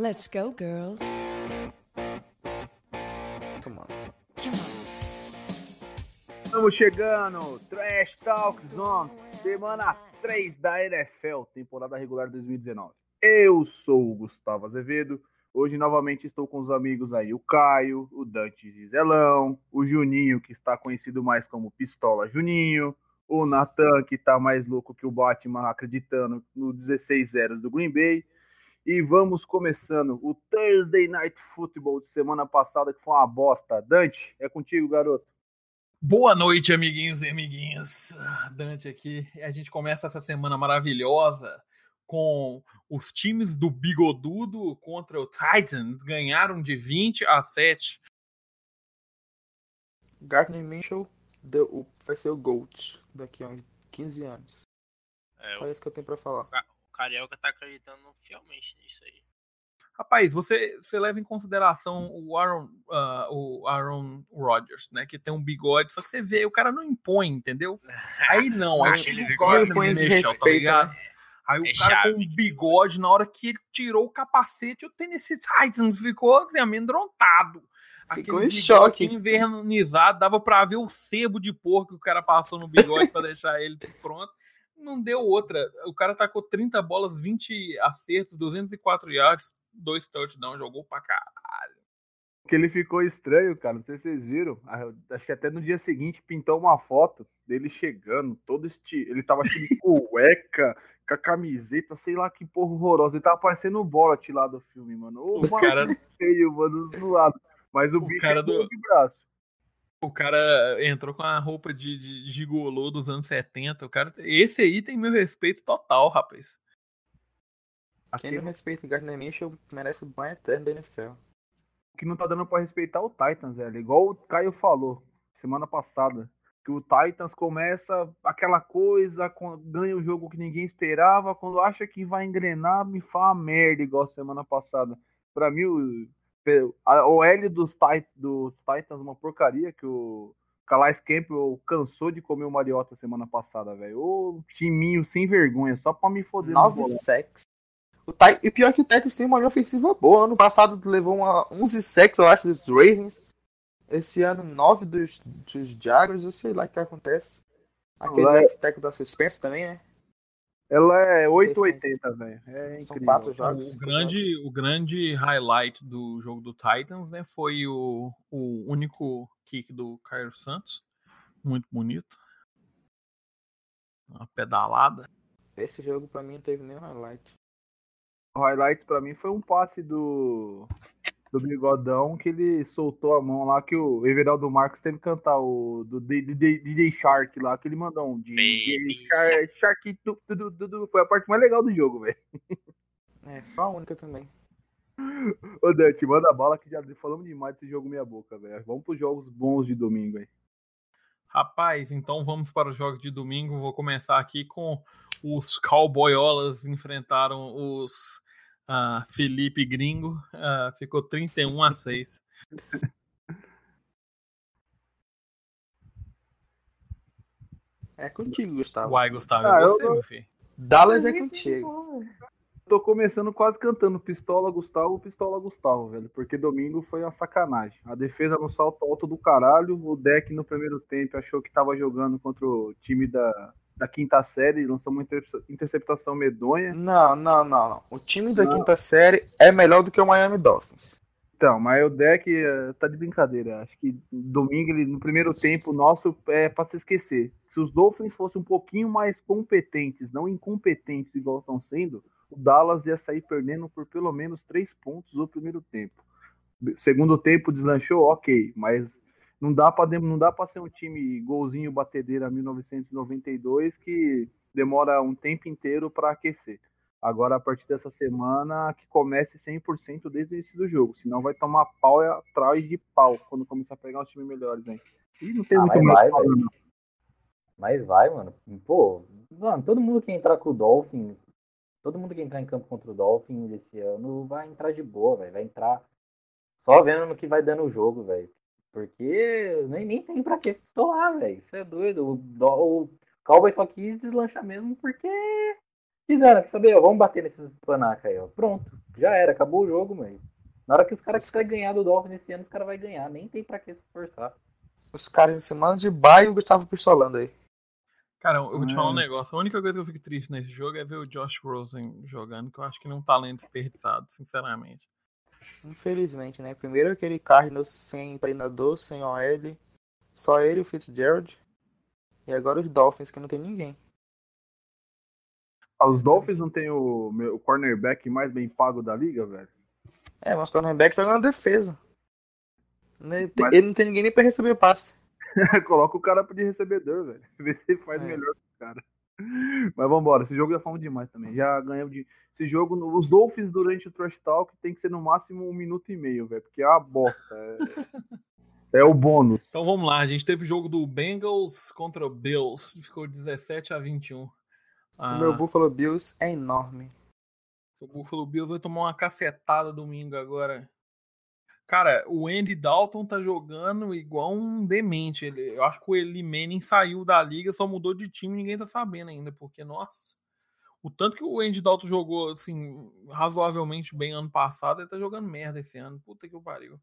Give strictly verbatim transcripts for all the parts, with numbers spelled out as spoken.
Let's go, girls. Come on. Come on. Estamos chegando, Trash Talk Zone, semana três da N F L, temporada regular dois mil e dezenove. Eu sou o Gustavo Azevedo, hoje novamente estou com os amigos aí, o Caio, o Dante Zizelão, o Juninho, que está conhecido mais como Pistola Juninho, o Nathan, que está mais louco que o Batman, acreditando no dezesseis a zero do Green Bay. E vamos começando o Thursday Night Football de semana passada, que foi uma bosta. Dante, é contigo, garoto. Boa noite, amiguinhos e amiguinhas. Dante aqui. A gente começa essa semana maravilhosa com os times do Bigodudo contra o Titans. Ganharam de vinte a sete. Gardner Minshew deu, o- vai ser o GOAT daqui a uns quinze anos. É, Só o, isso que eu tenho pra falar. o Carioca tá acreditando fielmente nisso aí. Rapaz, você, você leva em consideração o Aaron, uh, o Aaron Rodgers, né? Que tem um bigode, só que você vê, o cara não impõe, entendeu? Aí não, aí Ah, chega ele o Gardner impõe esse Minshew, tá respeito, ligado? né? Aí o É cara chave. com um bigode, na hora que ele tirou o capacete, o Tennessee Titans ficou assim, amedrontado. Ficou Aquele em bigode choque. invernizado, dava pra ver o sebo de porco que o cara passou no bigode pra deixar ele pronto. Não deu outra. O cara tacou trinta bolas, vinte acertos, duzentos e quatro yards, dois touchdowns, jogou pra caralho. Que ele ficou estranho, cara, não sei se vocês viram, acho que até no dia seguinte pintou uma foto dele chegando, todo este, ele tava acho que de cueca, com a camiseta, sei lá que porra horrorosa, ele tava parecendo o Borat lá do filme, mano. Ô, O mano, cara- feio, mano, zoado. Mas o, O bicho cara é bom do- de braço. O cara entrou com a roupa de, de gigolô dos anos setenta. O cara, esse aí tem meu respeito total, rapaz. Quem Aqui, não respeita o Gardner Minshew merece o banho eterno da N F L. o que não tá dando pra respeitar é o Titans, velho. Igual o Caio falou semana passada. Que o Titans começa aquela coisa, com- ganha o jogo que ninguém esperava. Quando acha que vai engrenar, me fala merda, igual semana passada. Pra mim, o, a O L dos, Tit- dos Titans é uma porcaria. Que o Calais Campbell cansou de comer o Mariota semana passada, velho. Ô timinho sem vergonha, só pra me foder. no Nove bolão. sacks. O Ti- E pior que o Titans tem uma linha ofensiva boa. Ano passado levou uma, onze sacks, eu acho, dos Ravens. Esse ano, nove dos, dos Jaguars. Eu sei lá o que acontece. Aquele Lá é- left tackle da suspenso também, né? Ela é oito e oitenta, velho. É São incrível. quatro jogos. O cinco grande, jogos. o grande highlight do jogo do Titans, né, foi o, o único kick do Caio Santos. Muito bonito. Uma pedalada. Esse jogo pra mim não teve nenhum highlight. O highlight pra mim foi um passe do, do Bigodão que ele soltou a mão lá, que o Everaldo Marques teve que cantar o do D J Shark lá, que ele mandou um D J Baby Shark, Shark tu, tu, tu, tu, tu. Foi a parte mais legal do jogo, velho. É, só a única também. Ô Dante, manda a bala que já falamos demais desse jogo meia boca, velho. Vamos pros jogos bons de domingo aí. Rapaz, então vamos para os jogos de domingo. Vou começar aqui com os Cowboyolas enfrentaram os ah, Felipe Gringo. Ah, ficou trinta e um a seis. É contigo, Gustavo. Uai, Gustavo, Ah, é eu você, não- meu filho. Dallas é contigo. Tô começando quase cantando Pistola Gustavo, Pistola Gustavo, velho. Porque domingo foi uma sacanagem. A defesa no salto alto do caralho. O deck no primeiro tempo achou que tava jogando contra o time da, da quinta série. Lançou uma inter- interceptação medonha. Não, não, não, não. O time da Não. quinta série é melhor do que o Miami Dolphins. Então, mas o deck eh, tá de brincadeira. Acho que domingo, ele, no primeiro tempo, nosso é pra se esquecer. Se os Dolphins fossem um pouquinho mais competentes, não incompetentes igual estão sendo, o Dallas ia sair perdendo por pelo menos três pontos no primeiro tempo. Segundo tempo deslanchou, ok, mas não dá pra, não dá pra ser um time golzinho batedeira mil novecentos e noventa e dois que demora um tempo inteiro pra aquecer. Agora, a partir dessa semana, que comece cem por cento desde o início do jogo. Senão vai tomar pau atrás de pau quando começar a pegar os times melhores, hein? E não tem Ah, muito mas mais vai, pra falar, velho. não. Mas vai, mano. Pô, mano, todo mundo que entrar com o Dolphins, todo mundo que entrar em campo contra o Dolphins esse ano vai entrar de boa, velho. Vai entrar só vendo no que vai dando o jogo, velho. Porque nem, nem tem pra que pistolar, velho. Isso é doido. O, Do- o Cowboy só quis deslanchar mesmo porque Fizeram, quer saber? Ó, vamos bater nesses panacas aí, ó. Pronto, já era, acabou o jogo, mano. Na hora que os caras quiserem ganhar do Dolphins esse ano, os caras vão ganhar. Nem tem pra que se esforçar. Os caras em semana de baia e o Gustavo pistolando aí. Cara, eu vou te falar um É. negócio. A única coisa que eu fico triste nesse jogo é ver o Josh Rosen jogando, que eu acho que ele é um talento desperdiçado, sinceramente. Infelizmente, né? Primeiro aquele Cardinals sem treinador, sem O L. Só ele e o Fitzgerald. E agora os Dolphins, que não tem ninguém. Ah, os Dolphins não tem o, meu- o cornerback mais bem pago da liga, velho? É, mas o cornerback joga na defesa. Ele, tem- Mas- ele não tem ninguém nem pra receber passe. Coloca o cara de recebedor, velho. Vê se ele faz É. melhor que o cara. Mas vambora, esse jogo já falamos demais também. Já ganhamos de. Esse jogo, no- os Dolphins durante o Trash Talk tem que ser no máximo um minuto e meio, velho. Porque é uma bosta. É, é o bônus. Então vamos lá, a gente teve o jogo do Bengals contra o Bills. Ficou dezessete a vinte e um. O meu Ah, Buffalo Bills é enorme. o Buffalo Bills vai tomar uma cacetada domingo agora. Cara, o Andy Dalton tá jogando igual um demente. Ele, eu acho que o Eli Manning saiu da liga, só mudou de time e ninguém tá sabendo ainda. Porque, nossa, o tanto que o Andy Dalton jogou, assim, razoavelmente bem ano passado, ele tá jogando merda esse ano. Puta que pariu.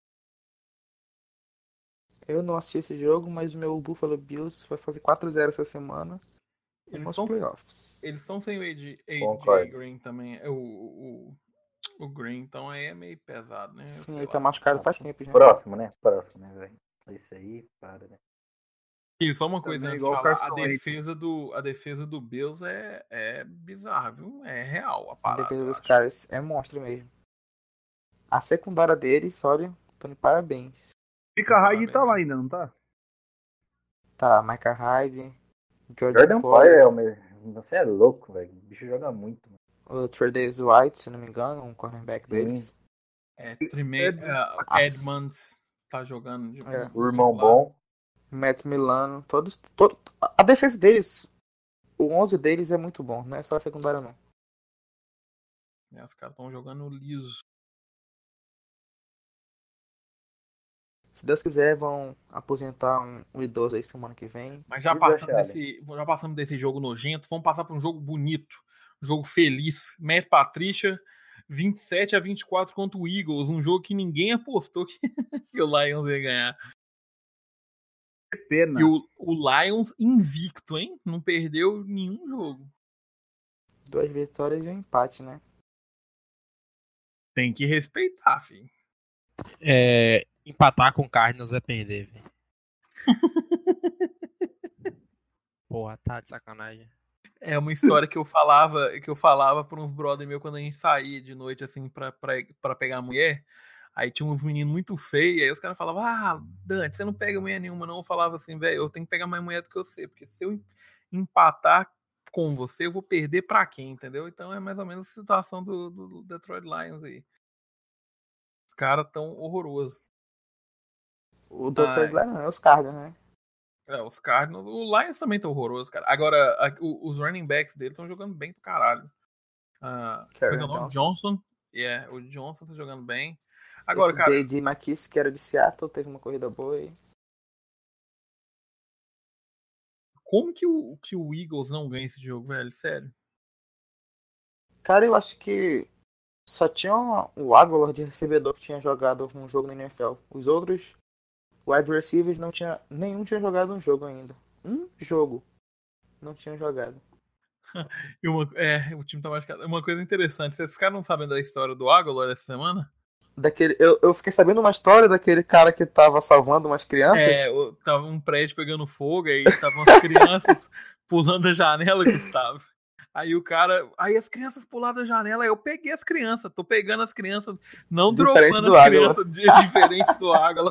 Eu não assisti esse jogo, mas o meu Buffalo Bills vai fazer quatro a zero essa semana. Eles Nos estão playoffs. eles estão sem o A J, A J Concordo. Green também. é, O, o, o Green, então aí é meio pesado, né? Eu Sim, sei ele lá. tá machucado faz tempo já. Próximo, né? Próximo, né, velho? Isso aí, para, né? E só uma coisa Também antes de igual o falar, a Carson Wentz. defesa do, a defesa do Bills é, é bizarra, viu? É real a A parada. defesa eu dos acho. caras é monstro mesmo. A secundária deles, olha, tô de parabéns. Fica Hyde tá lá ainda, não tá? Tá, Micah Hyde, Jordan, Jordan Poyer, Poyer é o meu. Você é louco, velho. O bicho joga muito. Mano. o Trey Davis White, se não me engano, um cornerback Sim. deles. É, Trime, Ed- é, Edmonds tá jogando. De, É. O irmão lá. bom. Matt Milano, todos, todo, a defesa deles, o onze deles é muito bom, não é só a secundária não. É, os caras estão jogando liso. Se Deus quiser, vão aposentar um, um idoso aí semana que vem. Mas já E o passamos, Josh Allen? desse, já passamos desse jogo nojento, vamos passar para um jogo bonito. Um jogo feliz. Matt Patricia, vinte e sete a vinte e quatro contra o Eagles. Um jogo que ninguém apostou que, que o Lions ia ganhar. Que pena. E o, o Lions invicto, hein? Não perdeu nenhum jogo. Duas vitórias e um empate, né? Tem que respeitar, filho. É, empatar com o Cardinals é perder, velho. Porra, tá de sacanagem. É uma história que eu falava, que eu falava para uns brother meu quando a gente saía de noite, assim, pra, pra, pra pegar a mulher. Aí tinha uns meninos muito feios, aí os caras falavam, ah, Dante, você não pega mulher nenhuma, não. Eu falava assim, velho, eu tenho que pegar mais mulher do que você, porque se eu empatar com você, eu vou perder pra quem, entendeu? Então é mais ou menos a situação do, do, do Detroit Lions aí. Os caras tão horrorosos. O Detroit Ah, Lions não, é os Cardinals, né? É, os Cardinals, o Lions também tá horroroso, cara. Agora, a, o, os running backs dele estão jogando bem pro caralho. Ah, como é que é o nome? Johnson. Yeah, o Johnson tá jogando bem. Agora, Esse cara, J D McKissick, que era de Seattle, teve uma corrida boa aí. como que o, que o Eagles não ganha esse jogo, velho? Sério. Cara, eu acho que só tinha o Aguilar de recebedor que tinha jogado um jogo na N F L. Os outros wide receivers não tinha, nenhum tinha jogado um jogo ainda. Um jogo não tinha jogado. E uma, é, o time tá machucado. Uma coisa interessante, vocês ficaram sabendo da história do Aguilar essa semana? Daquele, eu, eu fiquei sabendo uma história daquele cara que tava salvando umas crianças. É, o- tava um prédio pegando fogo, aí estavam as crianças pulando da janela, Gustavo. Aí o cara. Aí as crianças pularam da janela, aí eu peguei as crianças, tô pegando as crianças, não Diferente dropando do as Aguilar. crianças de, diferente do Aguilar.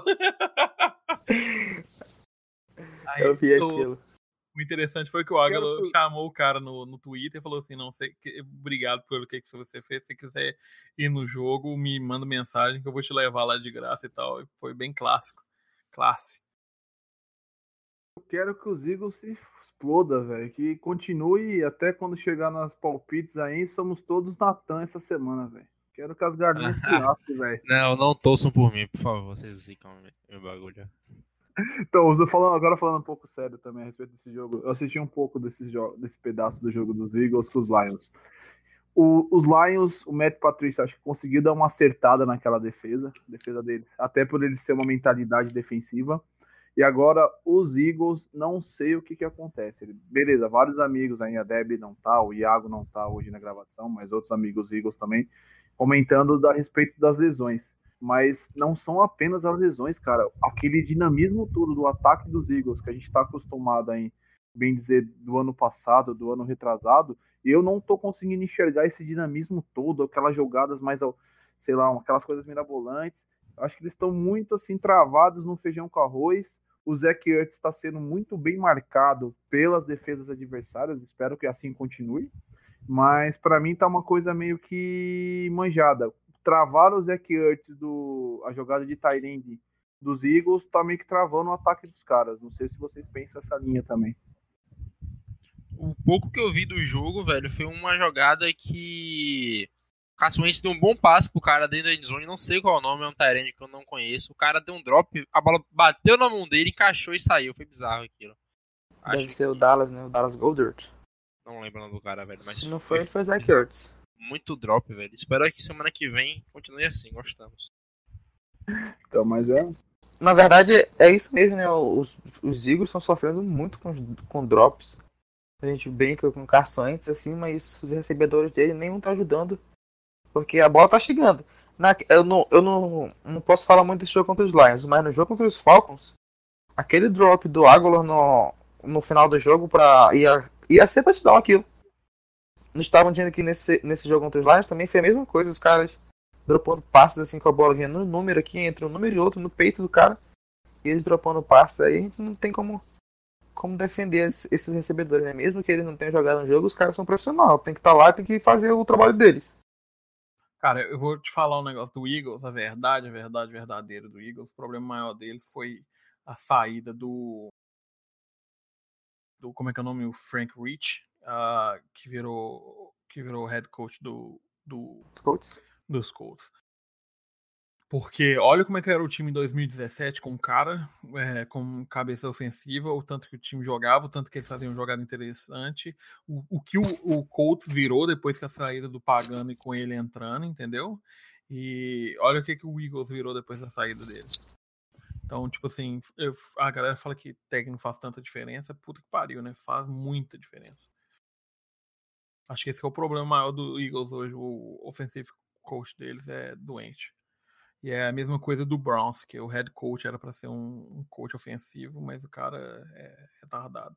Aí, Eu vi o- aquilo. O interessante foi que o Aguilar Quero que- chamou o cara no, no Twitter e falou assim: não sei, que- obrigado pelo que, que você fez. Se quiser ir no jogo, me manda mensagem que eu vou te levar lá de graça e tal. E foi bem clássico. Classe. Eu quero que os Eagles se exploda, velho. Que continue até quando chegar nas palpites aí. Somos todos Natan essa semana, velho. Quero que as galinhas se lasquem, velho. Não, não torçam por mim, por favor. Vocês zicam meu bagulho. Então, eu falando, agora falando um pouco sério também a respeito desse jogo, eu assisti um pouco desse, jogo, desse pedaço do jogo dos Eagles com os Lions. O, os Lions, o Matt Patricia, acho que conseguiu dar uma acertada naquela defesa, defesa deles, até por ele ser uma mentalidade defensiva. E agora, os Eagles, não sei o que que acontece. Ele, beleza, vários amigos aí, a Debbie não tá, o Iago não tá hoje na gravação, mas outros amigos Eagles também, comentando a respeito das lesões. Mas não são apenas as lesões, cara. Aquele dinamismo todo do ataque dos Eagles, que a gente tá acostumado em, bem dizer, do ano passado, do ano retrasado, eu não tô conseguindo enxergar esse dinamismo todo, aquelas jogadas mais, sei lá, aquelas coisas mirabolantes. Eu acho que eles estão muito, assim, travados no feijão com arroz. O Zach Ertz está sendo muito bem marcado pelas defesas adversárias, espero que assim continue. Mas para mim tá uma coisa meio que manjada. Travar o Zach Ertz, do, a jogada de tight end dos Eagles, tá meio que travando o ataque dos caras. Não sei se vocês pensam essa linha também. O pouco que eu vi do jogo, velho, foi uma jogada que o Carson Wentz deu um bom passe pro cara dentro da endzone, não sei qual é o nome, é um tight end que eu não conheço. O cara deu um drop, a bola bateu na mão dele, encaixou e saiu. Foi bizarro aquilo. Deve Acho ser que... o Dallas, né? O Dallas Goddard. Não lembro o nome do cara, velho, mas se não foi, foi o Zach Ertz. Muito drop, velho. Espero que semana que vem continue assim, gostamos. Então, mas é... Na verdade, é isso mesmo, né? Os, os Eagles estão sofrendo muito com, com drops. A gente brinca com o Carson Wentz, assim, mas os recebedores dele nenhum tá ajudando. Porque a bola tá chegando. Na, eu não, eu não, não posso falar muito desse jogo contra os Lions, mas no jogo contra os Falcons, aquele drop do Aguilar no, no final do jogo pra, ia, ia ser touchdown aquilo. Não estavam dizendo que nesse, nesse jogo contra os Lions também foi a mesma coisa. Os caras dropando passes assim com a bola vindo no número aqui, entre um número e outro, no peito do cara. E eles dropando passes aí, a gente não tem como... como defender esses recebedores, né? Mesmo que eles não tenham jogado no jogo, os caras são profissionais. Tem que estar lá, tem que fazer o trabalho deles. Cara, eu vou te falar um negócio do Eagles, a verdade, a verdade verdadeira do Eagles. O problema maior dele foi a saída do... do como é que é o nome? O Frank Rich, uh, que virou que virou head coach do, do, Colts. dos Colts. Porque olha como é que era o time em dois mil e dezessete com um cara é, com cabeça ofensiva, o tanto que o time jogava, o tanto que eles faziam jogada interessante, o, o que o, o Colts virou depois que a saída do Pagano e com ele entrando, entendeu? E olha o que, que o Eagles virou depois da saída dele. Então, tipo assim, eu, a galera fala que técnico faz tanta diferença, puta que pariu, né? Faz muita diferença. Acho que esse que é o problema maior do Eagles hoje, o offensive coach deles é doente. E é a mesma coisa do Browns, que o head coach era para ser um, um coach ofensivo, mas o cara é retardado.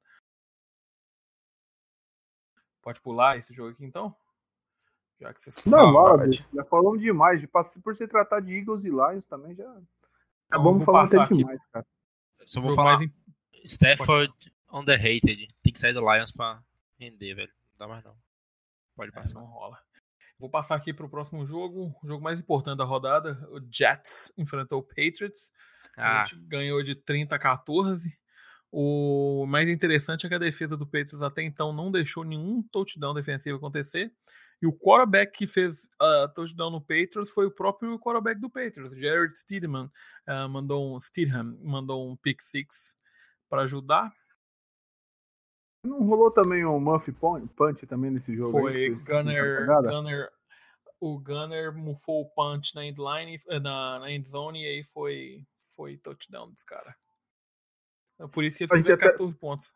Pode pular esse jogo aqui, então? Já que vocês... Não, Não, nada, já falamos demais. De, por se tratar de Eagles e Lions também, já... Então, vamos falar até demais, cara. Só vou falar, mais... Stafford underrated. Tem que sair do Lions pra render, velho. Não dá mais não. Pode passar. É, não rola. Vou passar aqui para o próximo jogo, o jogo mais importante da rodada. O Jets enfrentou o Patriots. Ah. A gente ganhou de trinta a quatorze. O mais interessante é que a defesa do Patriots até então não deixou nenhum touchdown defensivo acontecer. E o quarterback que fez uh, touchdown no Patriots foi o próprio quarterback do Patriots, Jared Stidham. Uh, mandou um, Stidham mandou um pick six para ajudar. Não rolou também um Muffy Punch também nesse jogo? Foi, aí, Gunner, Gunner, o Gunner mufou o punch na endline, na, na endzone, e aí foi, foi touchdown dos caras. É por isso que ele fez quatorze até... pontos.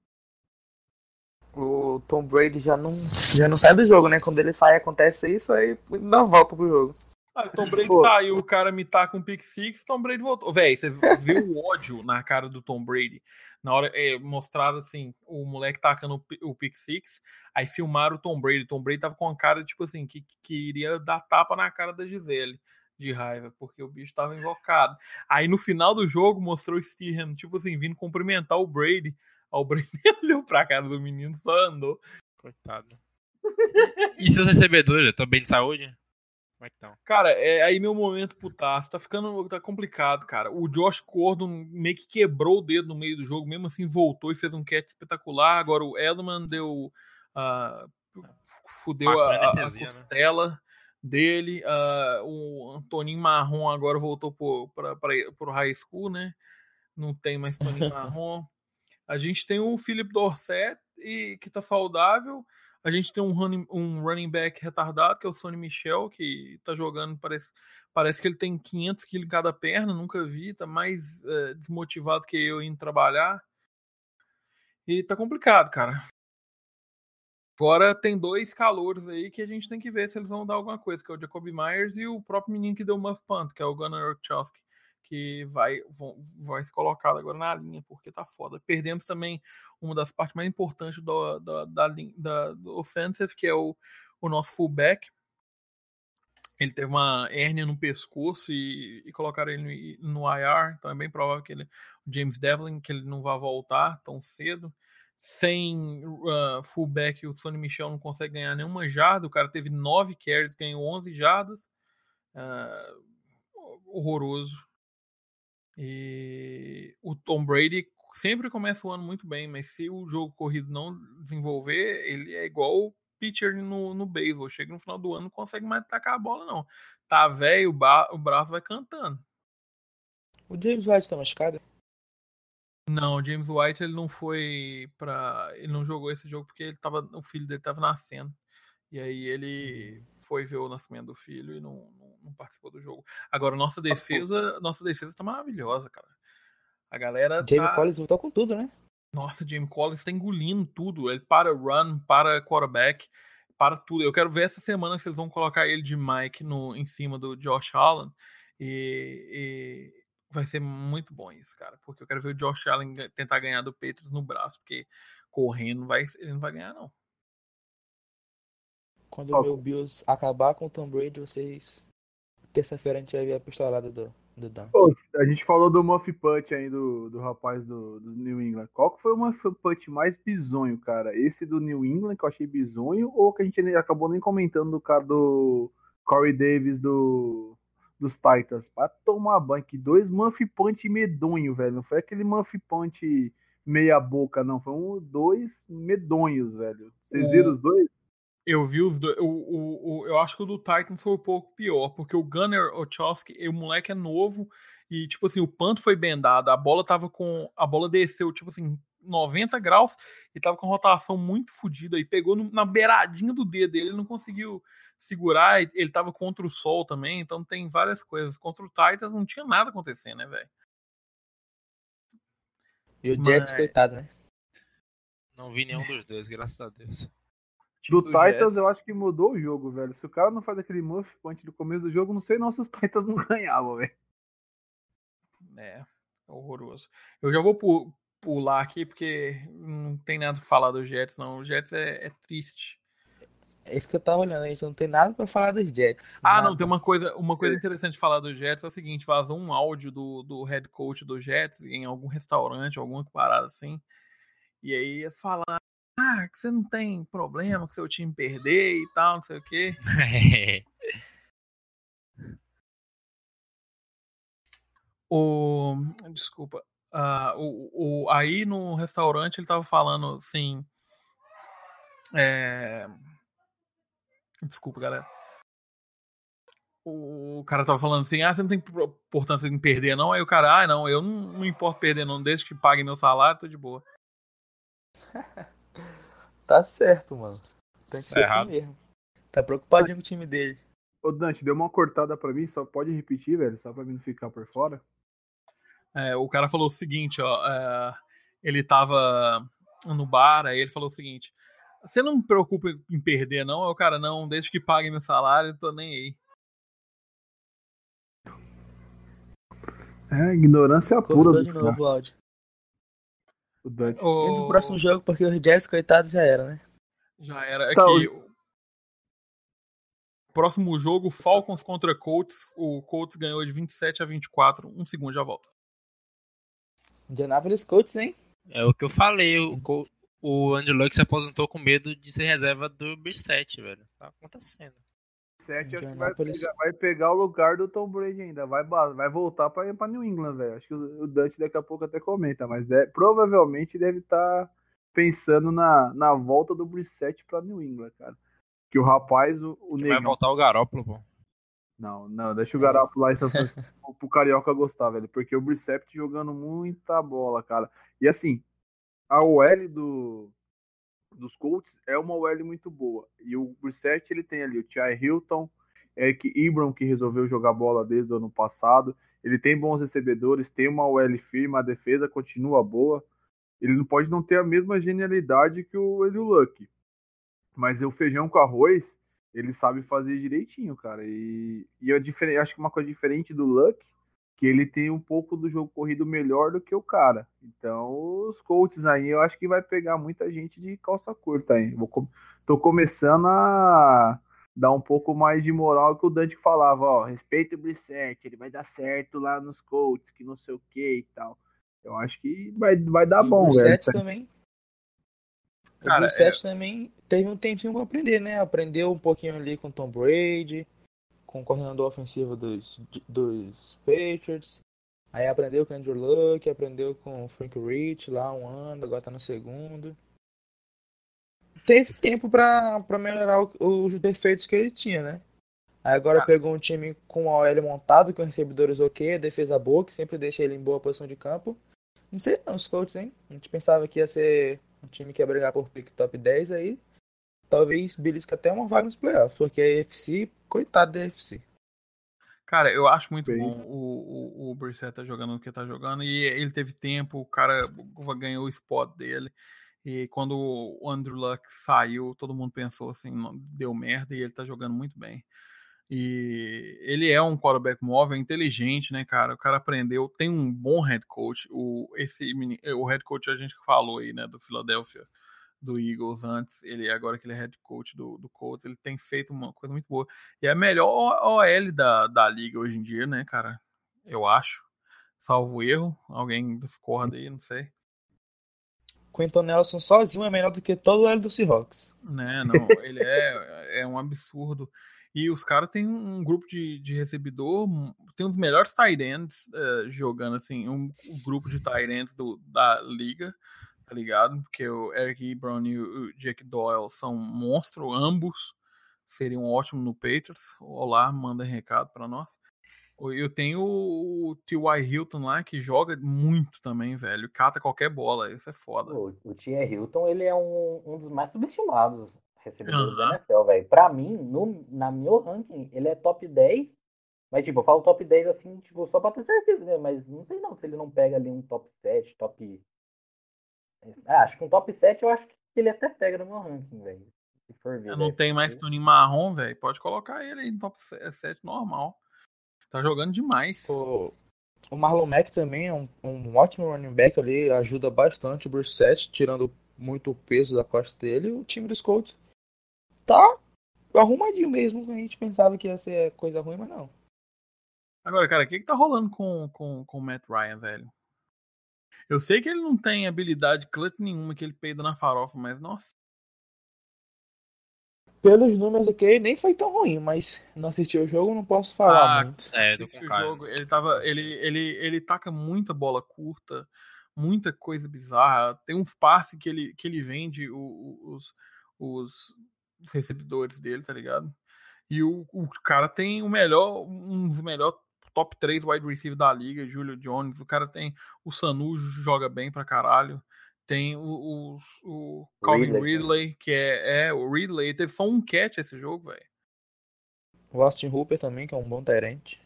O Tom Brady já não, já não sai do jogo, né? Quando ele sai, acontece isso, aí dá uma volta pro jogo. Ah, o Tom Brady Pô. saiu, o cara me tá com pick six, Tom Brady voltou. Véi, você viu o ódio na cara do Tom Brady? Na hora, é, mostraram assim, o moleque tacando o pick six, aí filmaram o Tom Brady. O Tom Brady tava com uma cara, tipo assim, que, que iria dar tapa na cara da Gisele, de raiva, porque o bicho tava invocado. Aí no final do jogo, mostrou o Stidham, tipo assim, vindo cumprimentar o Brady. Aí o Brady olhou pra cara do menino, só andou. Coitado. E seus recebedores, estão bem de saúde? Como é que estão? Cara, é aí meu momento putaço. Tá ficando tá complicado, cara. O Josh Gordon meio que quebrou o dedo no meio do jogo, mesmo assim voltou e fez um catch espetacular. Agora o Edelman deu. Uh, fudeu a, a costela né? dele. Uh, o Antoninho Marrom agora voltou pro, pra, pra, pro high school, né? Não tem mais Tony Marrom. A gente tem o Philip Dorsett, e, que tá saudável. A gente tem um running, um running back retardado, que é o Sonny Michel, que tá jogando, parece, parece que ele tem quinhentos quilos em cada perna, nunca vi, tá mais é, desmotivado que eu indo trabalhar. E tá complicado, cara. Agora tem dois calouros aí que a gente tem que ver se eles vão dar alguma coisa, que é o Jacoby Myers e o próprio menino que deu o muff punt, que é o Gunnar Orchowski, que vai, vão, vai ser colocado agora na linha, porque tá foda. Perdemos também uma das partes mais importantes do, da, da, da, do offensive, que é o, o nosso fullback. Ele teve uma hérnia no pescoço e, e colocaram ele no, no I R, então é bem provável que ele, o James Devlin, que ele não vai voltar tão cedo. Sem uh, fullback, o Sonny Michel não consegue ganhar nenhuma jarda. O cara teve nove carries, ganhou onze jardas. Uh, horroroso. E o Tom Brady sempre começa o ano muito bem, mas se o jogo corrido não desenvolver, ele é igual o pitcher no, no beisebol. Chega no final do ano, não consegue mais tacar a bola, não. Tá velho, o, ba- o braço vai cantando. O James White tá machucado? Não, o James White ele não foi pra. Ele não jogou esse jogo porque ele tava, o filho dele tava nascendo. E aí ele foi ver o nascimento do filho e não, não, não participou do jogo. Agora, nossa defesa, nossa defesa tá maravilhosa, cara. A galera Jamie tá. Collins voltou com tudo, né? Nossa, Jamie Collins tá engolindo tudo. Ele para run, para quarterback, para tudo. Eu quero ver essa semana se eles vão colocar ele de Mike no, em cima do Josh Allen. E, e vai ser muito bom isso, cara. Porque eu quero ver o Josh Allen tentar ganhar do Patriots no braço. Porque correndo vai, ele não vai ganhar, não. Quando o meu Bills acabar com o Tom Brady, vocês... Terça-feira a gente vai ver a pistolada do, do Dan. Pô, a gente falou do Muff Putt aí, do, do rapaz do, do New England. Qual que foi o Muff Putt mais bizonho, cara? Esse do New England, que eu achei bizonho, ou que a gente nem- acabou nem comentando do cara do Corey Davis do, dos Titans? Pra tomar banho, que dois Muff Punt medonho, velho. Não foi aquele Muff Punt meia boca, não. Foi um, dois medonhos, velho. Vocês viram os dois? Eu vi os dois. O, o, o, eu acho que o do Titans foi um pouco pior, porque o Gunnar Ochowski, o moleque é novo e, tipo assim, o panto foi bendado, a bola tava com. A bola desceu, tipo assim, noventa graus e tava com rotação muito fodida e pegou no, na beiradinha do dedo dele, ele não conseguiu segurar, ele tava contra o sol também, então tem várias coisas. Contra o Titans não tinha nada acontecendo, né, velho? E o Mas- Jets, coitado, né? Não vi nenhum dos dois, graças a Deus. Do do Titans, Jets. eu acho que mudou o jogo, velho. Se o cara não faz aquele Muff Punt do começo do jogo, não sei não se os Titans não ganhavam, velho. É, horroroso. Eu já vou pu- pular aqui porque não tem nada pra falar do Jets, não. O Jets é, é triste. É isso que eu tava olhando, a gente não tem nada pra falar dos Jets. Ah, nada. não, tem uma coisa, uma coisa interessante de falar do Jets é o seguinte, vazou um áudio do, do head coach do Jets em algum restaurante, alguma parada assim. E aí eles falam, ah, que você não tem problema com seu time perder e tal, não sei o quê. O, desculpa. ah, o, o, aí no restaurante ele tava falando assim. É, desculpa, galera. O cara tava falando assim, ah, você não tem importância em perder, não? Aí o cara, ah, não, eu não, não importo perder, não, desde que pague meu salário, tô de boa. Tá certo, mano. Tem que Tá ser errado. assim mesmo. Tá preocupadinho com o time dele. Ô, Dante, deu uma cortada pra mim, só pode repetir, velho, só pra mim não ficar por fora. É, o cara falou o seguinte, ó, é, ele tava no bar, aí ele falou o seguinte, você não me preocupa em perder, não? Aí o cara, não, desde que pague meu salário, tô nem aí. É, ignorância pura Cortou do de cara. novo o áudio. O Dante. O- Indo pro próximo jogo, porque os Jets, coitados, já era, né? Já era Tá, aqui. O próximo jogo, Falcons contra Colts. O Colts ganhou de vinte e sete a vinte e quatro. Um segundo, já volta. Indianapolis Colts, hein? É o que eu falei, o, co- o Andrew Luck se aposentou com medo de ser reserva do Brissett, velho. Tá acontecendo. Sete, acho que vai Indianapolis. pegar, vai pegar o lugar do Tom Brady ainda. Vai, ba- vai voltar pra, pra New England, velho. Acho que o, o Dante daqui a pouco até comenta, mas de- provavelmente deve estar pensando na, na volta do Brissett pra New England, cara. Que o rapaz, o, o Que vai negão. voltar o Garópolo, pô. Não, não, deixa o Garoppolo lá em São Francisco pro Carioca gostar, velho. Porque o Brissett jogando muita bola, cara. E assim, a O L do, dos Colts é uma O L muito boa. E o Brissett, ele tem ali o T Y. Hilton, Eric Ebron, que resolveu jogar bola desde o ano passado. Ele tem bons recebedores, tem uma O L firme, a defesa continua boa. Ele não pode não ter a mesma genialidade que o Andrew Luck. Mas o feijão com arroz, ele sabe fazer direitinho, cara. E, e eu difere- acho que uma coisa diferente do Luck, que ele tem um pouco do jogo corrido melhor do que o cara. Então, os Colts aí, eu acho que vai pegar muita gente de calça curta aí. Vou com- Tô começando a dar um pouco mais de moral que o Dante falava, ó, respeita o Brissett, ele vai dar certo lá nos Colts, que não sei o que e tal. Eu acho que vai, vai dar E o bom, velho. Brissett também. O Cara, Brissett também teve um tempinho pra aprender, né? Aprendeu um pouquinho ali com o Tom Brady, com o coordenador ofensivo dos, dos Patriots. Aí aprendeu com o Andrew Luck, aprendeu com o Frank Rich lá um ano, agora tá no segundo. Teve tempo pra, pra melhorar o- os defeitos que ele tinha, né? Aí agora Ah. pegou um time com a O L montado, com recebedores ok, a defesa boa, que sempre deixa ele em boa posição de campo. Não sei não, os Colts, hein? A gente pensava que ia ser um time que ia brigar por pick top dez aí. Talvez belisca até uma vaga nos playoffs, porque a A F C, coitado da A F C. Cara, eu acho muito Bem. bom o, o, o Brissett tá jogando o que tá jogando. E ele teve tempo, o cara ganhou o spot dele. E quando o Andrew Luck saiu, todo mundo pensou assim, não, deu merda, e ele tá jogando muito bem. E ele é um quarterback móvel, inteligente, né, cara? O cara aprendeu, tem um bom head coach. O, esse, meni- o head coach a gente falou aí, né, do Philadelphia, do Eagles antes, ele agora que ele é head coach do, do Colts, ele tem feito uma coisa muito boa. E é a melhor O L da, da liga hoje em dia, né, cara? Eu acho. Salvo erro, alguém discorda aí, não sei. Quentin Nelson sozinho é melhor do que todo o L do Seahawks. Né, não, ele é, é um absurdo. E os caras têm um grupo de, de recebedor, tem os melhores tight ends uh, jogando, assim, um, um grupo de tight ends do, da liga, tá ligado? Porque o Eric Ebron e o Jack Doyle são monstros, ambos seriam ótimos no Patriots. Olá, manda recado pra nós. Eu tenho o T Y. Hilton lá, que joga muito também, velho. Cata qualquer bola, isso é foda. O, o T Y. Hilton, ele é um, um dos mais subestimados recebedores da Aham. N F L, velho. Pra mim, no, na meu ranking, ele é top dez. Mas, tipo, eu falo top dez assim, tipo, só pra ter certeza, né? Mas não sei não se ele não pega ali um top sete, top. Ah, acho que um top sete eu acho que ele até pega no meu ranking, velho. Se for ver, Não velho. tem mais Porque- Tony Marrom, velho. Pode colocar ele aí no top sete normal. Tá jogando demais. O, o Marlon Mack também é um, um ótimo running back ali, ajuda bastante o Brissett, tirando muito o peso da costa dele. O time dos Colts tá arrumadinho mesmo, a gente pensava que ia ser coisa ruim, mas não. Agora, cara, o que que tá rolando com, com, com o Matt Ryan, velho? Eu sei que ele não tem habilidade clutch nenhuma, que ele peida na farofa, mas, nossa. Pelos números aqui, nem foi tão ruim, mas não assisti o jogo, não posso falar Ah, muito. É, tô assiste com o cara. jogo, ele tava. Ele, ele, ele taca muita bola curta, muita coisa bizarra. Tem uns passes que ele, que ele vende o- o- os, os, os recebedores dele, tá ligado? E o, o cara tem o melhor, um dos melhores top três wide receiver da liga, Julio Jones. O cara tem o Sanu, joga bem pra caralho. Tem o, o, o Calvin Ridley, Ridley, que é, é o Ridley. Ele teve só um catch esse jogo, velho. O Austin Hooper também, que é um bom terente.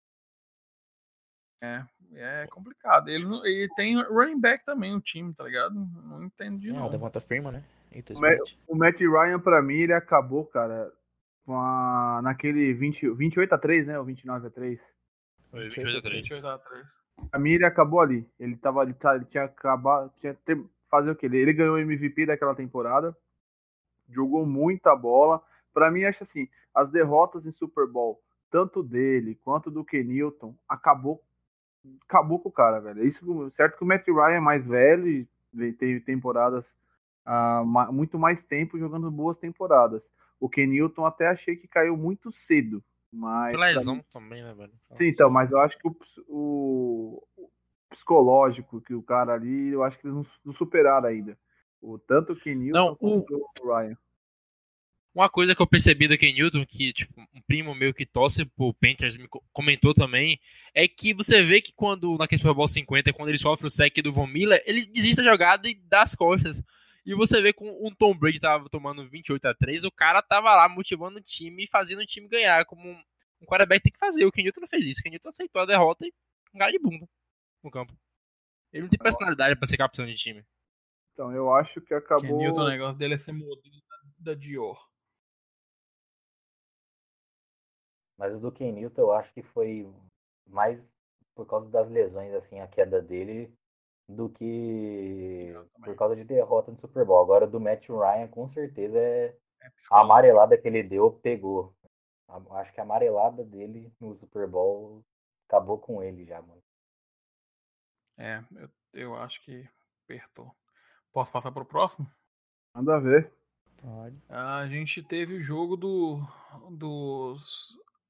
É, é complicado. Ele, não- ele tem running back também no time, tá ligado? Não entendi, É, o não. Devonta Freeman, né? Eita, O, Ma- Smith. o Matt Ryan, pra mim, ele acabou, cara, com a, naquele vinte, vinte e oito a três, né? Ou vinte e nove a três. Foi vinte e oito a três. vinte e oito a três. Pra mim, ele acabou ali. Ele tava ali, tá, ele tinha acabado. Tinha ter, fazer o quê? Ele, ele ganhou o M V P daquela temporada. Jogou muita bola. Pra mim, acho assim, as derrotas em Super Bowl, tanto dele quanto do Kenilton, acabou, acabou com o cara, velho. Isso, certo que o Matt Ryan é mais velho e teve temporadas ah, ma- muito mais tempo jogando boas temporadas. O Kenilton até achei que caiu muito cedo, mas Foi pra lesão mim, também, né, velho? sim, então, mas eu acho que o, ps- o- o psicológico que o cara ali, eu acho que eles não, não superaram ainda. O, tanto o Kenilton Não, quanto o, o Ryan. Uma coisa que eu percebi do Ken Newton, que tipo, um primo meu que torce pro Panthers me co- comentou também, é que você vê que quando, naquele Super Bowl cinquenta, quando ele sofre o sec do Von Miller, ele desiste da jogada e dá as costas. E você vê com um Tom Brady tava tomando vinte e oito a três, o cara tava lá motivando o time e fazendo o time ganhar, como um, um quarterback tem que fazer. O Ken Newton não fez isso. O Ken Newton aceitou a derrota e um cara de bunda no campo. Ele não tem personalidade pra ser capitão de time. Então, eu acho que Ken acabou. Newton, o negócio dele é ser modelo da, da Dior. Mas o do Ken Newton eu acho que foi mais por causa das lesões, assim, a queda dele, do que por causa de derrota no Super Bowl. Agora, do Matt Ryan, com certeza, é É a psicológico. amarelada que ele deu, pegou. A- Acho que a amarelada dele no Super Bowl acabou com ele já, mano. É, eu, eu acho que apertou. Posso passar pro próximo? Manda ver. Pode. A gente teve o jogo do, dos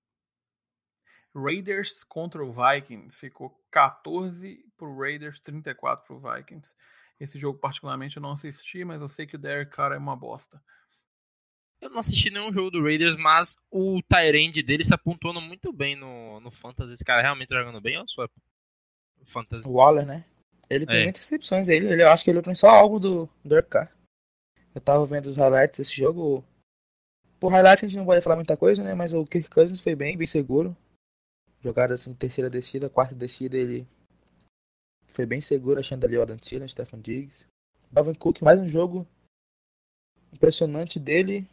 Raiders contra o Vikings. Ficou quatorze pro Raiders, trinta e quatro pro Vikings. Esse jogo, particularmente, eu não assisti, mas eu sei que o Derek Carr é uma bosta. Eu não assisti nenhum jogo do Raiders, mas o Tyrande dele está pontuando muito bem no, no Fantasy. Esse cara realmente tá jogando bem ou só é Fantasy? O Waller, né? Ele tem É. muitas recepções. Ele, ele, eu acho que ele é o principal alvo do Derek Carr. Eu tava vendo os highlights desse jogo. Por highlights a gente não vai falar muita coisa, né? Mas o Kirk Cousins foi bem, bem seguro. Jogada assim, terceira descida, quarta descida, ele foi bem seguro, achando ali o Adam Thielen, Stephen Diggs. Dalvin Cook, mais um jogo impressionante dele.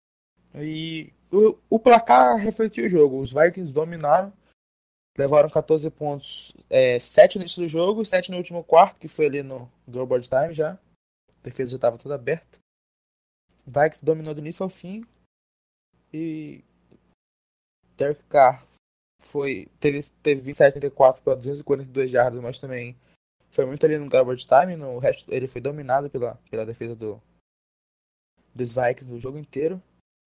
E o, o placar refletiu o jogo. Os Vikings dominaram, levaram catorze pontos, é, sete no início do jogo e sete no último quarto, que foi ali no Garbage Time já. A defesa já estava toda aberta. O Vikings dominou do início ao fim. E Derek Carr foi, teve, teve vinte e sete a trinta e quatro para duzentas e quarenta e duas jardas, mas também foi muito ali no garbage time. No resto, ele foi dominado pela, pela defesa do, dos Vikings o jogo inteiro.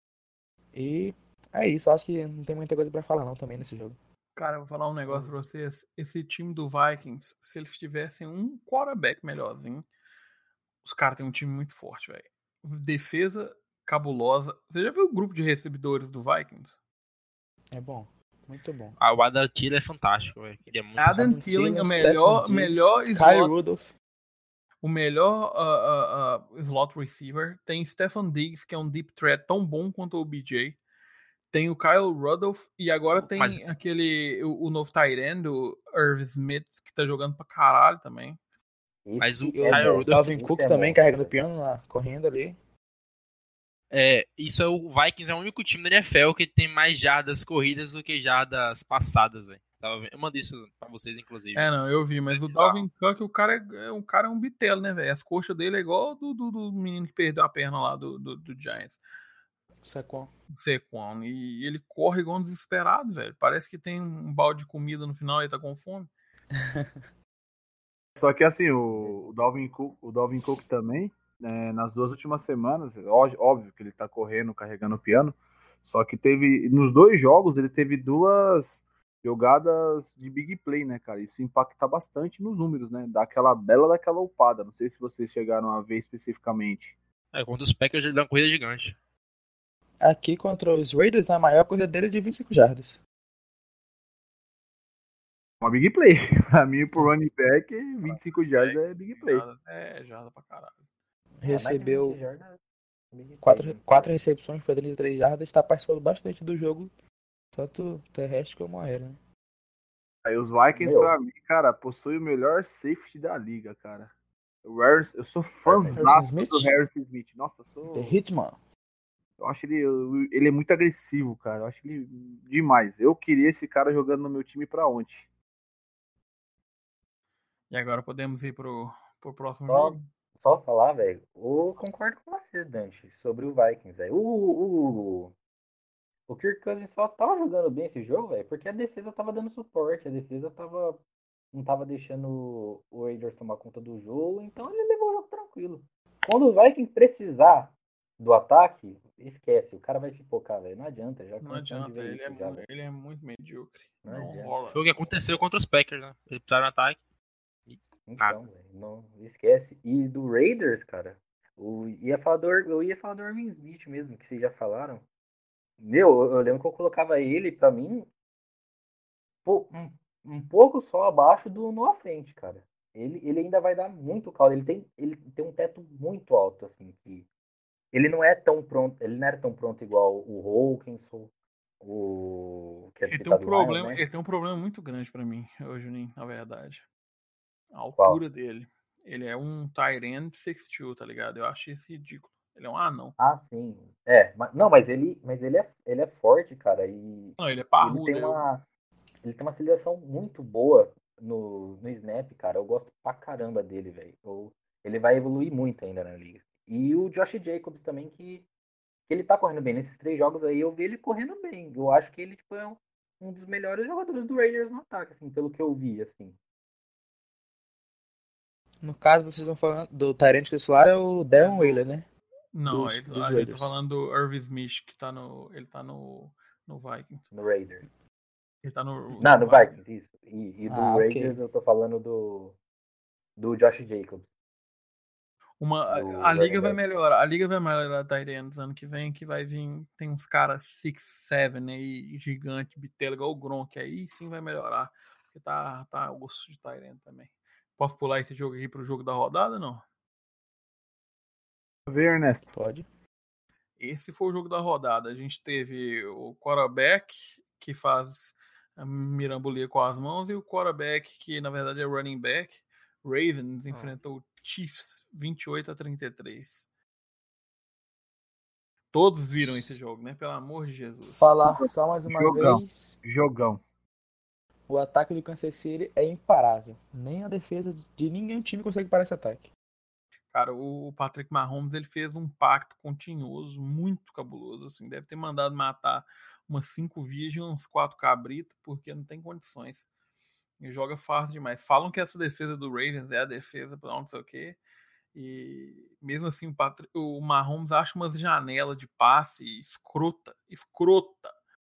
E é isso, acho que não tem muita coisa pra falar não também nesse jogo. Cara, eu vou falar um negócio pra vocês. Esse time do Vikings, se eles tivessem um quarterback melhorzinho, os caras têm um time muito forte, velho. Defesa cabulosa. Você já viu o grupo de recebedores do Vikings? É bom, muito bom. Ah, o Adam Thielen é fantástico, velho. Queria muito. Adam Adam Thielen é o Thielen, melhor, Stephen Diggs, melhor Kyle slot, Rudolph. o melhor uh, uh, uh, slot receiver. Tem Stephen Diggs, que é um deep threat tão bom quanto o B J. Tem o Kyle Rudolph e agora tem Mas- aquele o, o novo tight end, o Irv Smith, que tá jogando pra caralho também. Esse Mas o é E o Kyle bom, Rudolph- Dalvin esse Cook é também bom. carregando o piano lá, correndo ali. É, isso é o Vikings é o único time da N F L que tem mais jardas corridas do que jardas passadas, velho. Tava vendo- Eu mandei isso pra vocês, inclusive. É, não, eu vi, mas o Dalvin Cook, o cara é, é- o cara é um bitelo, né, velho? As coxas dele é igual do, do, do menino que perdeu a perna lá do, do, do Giants, Saquon. o Saquon. E ele corre igual um desesperado, velho. Parece que tem um balde de comida no final e ele tá com fome. Só que assim, o, o Dalvin Cook, o Dalvin Cook também, né, nas duas últimas semanas, ó- óbvio que ele tá correndo, carregando o piano, só que teve, nos dois jogos, ele teve duas jogadas de big play, né, cara? Isso impacta bastante nos números, né? Dá aquela bela daquela upada. Não sei se vocês chegaram a ver especificamente. É, contra os Packers ele dá uma corrida gigante. Aqui contra os Raiders, a maior corrida dele é de vinte e cinco jardas. Uma big play. Pra mim, pro running back, vinte e cinco yards é big play. Jada- É, jada pra caralho. Recebeu É, mais de vinte jardas, big play, quatro, né? quatro recepções para trinta e três jardas, está participando bastante do jogo, tanto terrestre como aéreo. Né? Aí os Vikings, Meu. pra mim, cara, possui o melhor safety da liga, cara. O Harris, eu sou Harrison fãzão Smith? do Harrison Smith. Nossa, eu sou. The Hitman. Eu acho ele, ele é muito agressivo, cara. Eu acho ele demais. Eu queria esse cara jogando no meu time pra ontem. E agora podemos ir pro, pro próximo Só, jogo? só falar, velho, eu concordo com você, Dante, sobre o Vikings, velho. O, o, o Kirk Cousins só tava jogando bem esse jogo, velho, porque a defesa tava dando suporte, a defesa tava, não tava deixando o Raiders tomar conta do jogo, então ele levou o jogo tranquilo. Quando o Vikings precisar do ataque, esquece, o cara vai pipocar, velho, não adianta, já Não cansamos de adianta, ver ele é, isso já, mu- velho. ele é muito medíocre. Não Não adianta. rola. Foi o que aconteceu contra os Packers, né? Eles precisaram de ataque. Então, velho, não esquece. E do Raiders, cara, O, ia falar do, eu ia falar do Irving Smith mesmo, que vocês já falaram. Meu, eu, eu lembro que eu colocava ele, pra mim, pô, um, um pouco só abaixo do Noah Fent, cara. Ele, ele ainda vai dar muito caldo. Ele tem, ele tem um teto muito alto, assim, que ele não é tão pronto, ele não era tão pronto igual o Hawkinson, o que é Ele tem um do Lions, problema, né? ele tem um problema muito grande pra mim, ô Juninho, na verdade. A Qual? altura dele. Ele é um tight end seis dois, tá ligado? Eu acho isso ridículo. Ele é um anão. Ah, sim. É, mas, não, mas ele, mas ele é, ele é forte, cara, e Não, ele é ele parrudo. tem eu- uma, ele tem uma aceleração muito boa no, no snap, cara. Eu gosto pra caramba dele, velho. Eu- Ele vai evoluir muito ainda na liga. E o Josh Jacobs também, que, que ele tá correndo bem. Nesses três jogos aí, eu vi ele correndo bem. Eu acho que ele, tipo, é um, um dos melhores jogadores do Raiders no ataque, assim, pelo que eu vi, assim. No caso, vocês estão falando do Tyrant que eles falaram, é o Darren Wheeler, né? Não, Dos- ele, dos a gente tá Raiders. falando do Irving Smith, que tá no. Ele tá no, no Vikings. No Raiders. Ele tá no. Não, no Vikings, isso. E, e do Ah, ok. Raiders eu tô falando do, do Josh Jacobs. Uma, Do a, a liga running vai back. melhorar. A liga vai melhorar tight ends ano que vem, que vai vir. Tem uns caras seis sete aí, gigante, bitelo, igual o Gronk. Aí sim vai melhorar. Porque tá, tá osso de tight end também. Posso pular esse jogo aqui pro jogo da rodada, não? Vê, Ernesto. Pode. Esse foi o jogo da rodada. A gente teve o quarterback, que faz a mirambolia com as mãos, e o quarterback, que na verdade é running back. Ravens enfrentou o Chiefs vinte e oito a trinta e três. Todos viram esse jogo, né? Pelo amor de Jesus. Falar só mais uma Jogão. vez, Jogão. o ataque do Kansas City é imparável. Nem a defesa de nenhum time consegue parar esse ataque. Cara, o Patrick Mahomes, ele fez um pacto continuoso, muito cabuloso, assim. Deve ter mandado matar umas cinco virgens, uns quatro cabritos, porque não tem condições. Ele joga fácil demais. Falam que essa defesa do Ravens é a defesa pra não sei o quê. E mesmo assim, o, Patrick, o Mahomes acha umas janelas de passe escrota, escrota.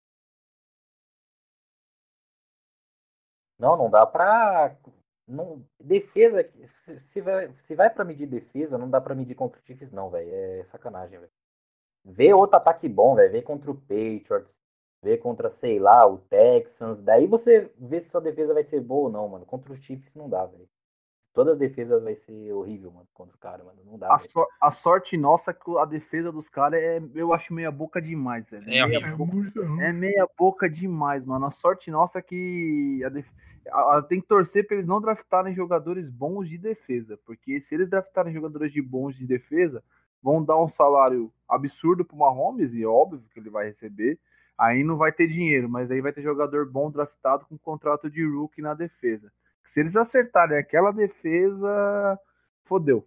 Não, não dá pra. Não, defesa. Se, se vai, se vai pra medir defesa, não dá pra medir contra o Chiefs, não, velho. É sacanagem, velho. Vê outro ataque bom, velho. Vê contra o Patriots. Vê contra, sei lá, o Texans. Daí você vê se sua defesa vai ser boa ou não, mano. Contra o Chiefs não dá, velho. Todas as defesas vai ser horrível, mano, contra o cara, mano. Não dá, A, velho. so- a sorte nossa é que a defesa dos caras é, eu acho meia boca demais, velho. É meia horrível. boca, é meia boca demais, mano. A sorte nossa é que a def- a- a- tem que torcer pra eles não draftarem jogadores bons de defesa, porque se eles draftarem jogadores de bons de defesa, vão dar um salário absurdo pro Mahomes, e é óbvio que ele vai receber. Aí não vai ter dinheiro, mas aí vai ter jogador bom draftado com contrato de rookie na defesa. Se eles acertarem aquela defesa, fodeu.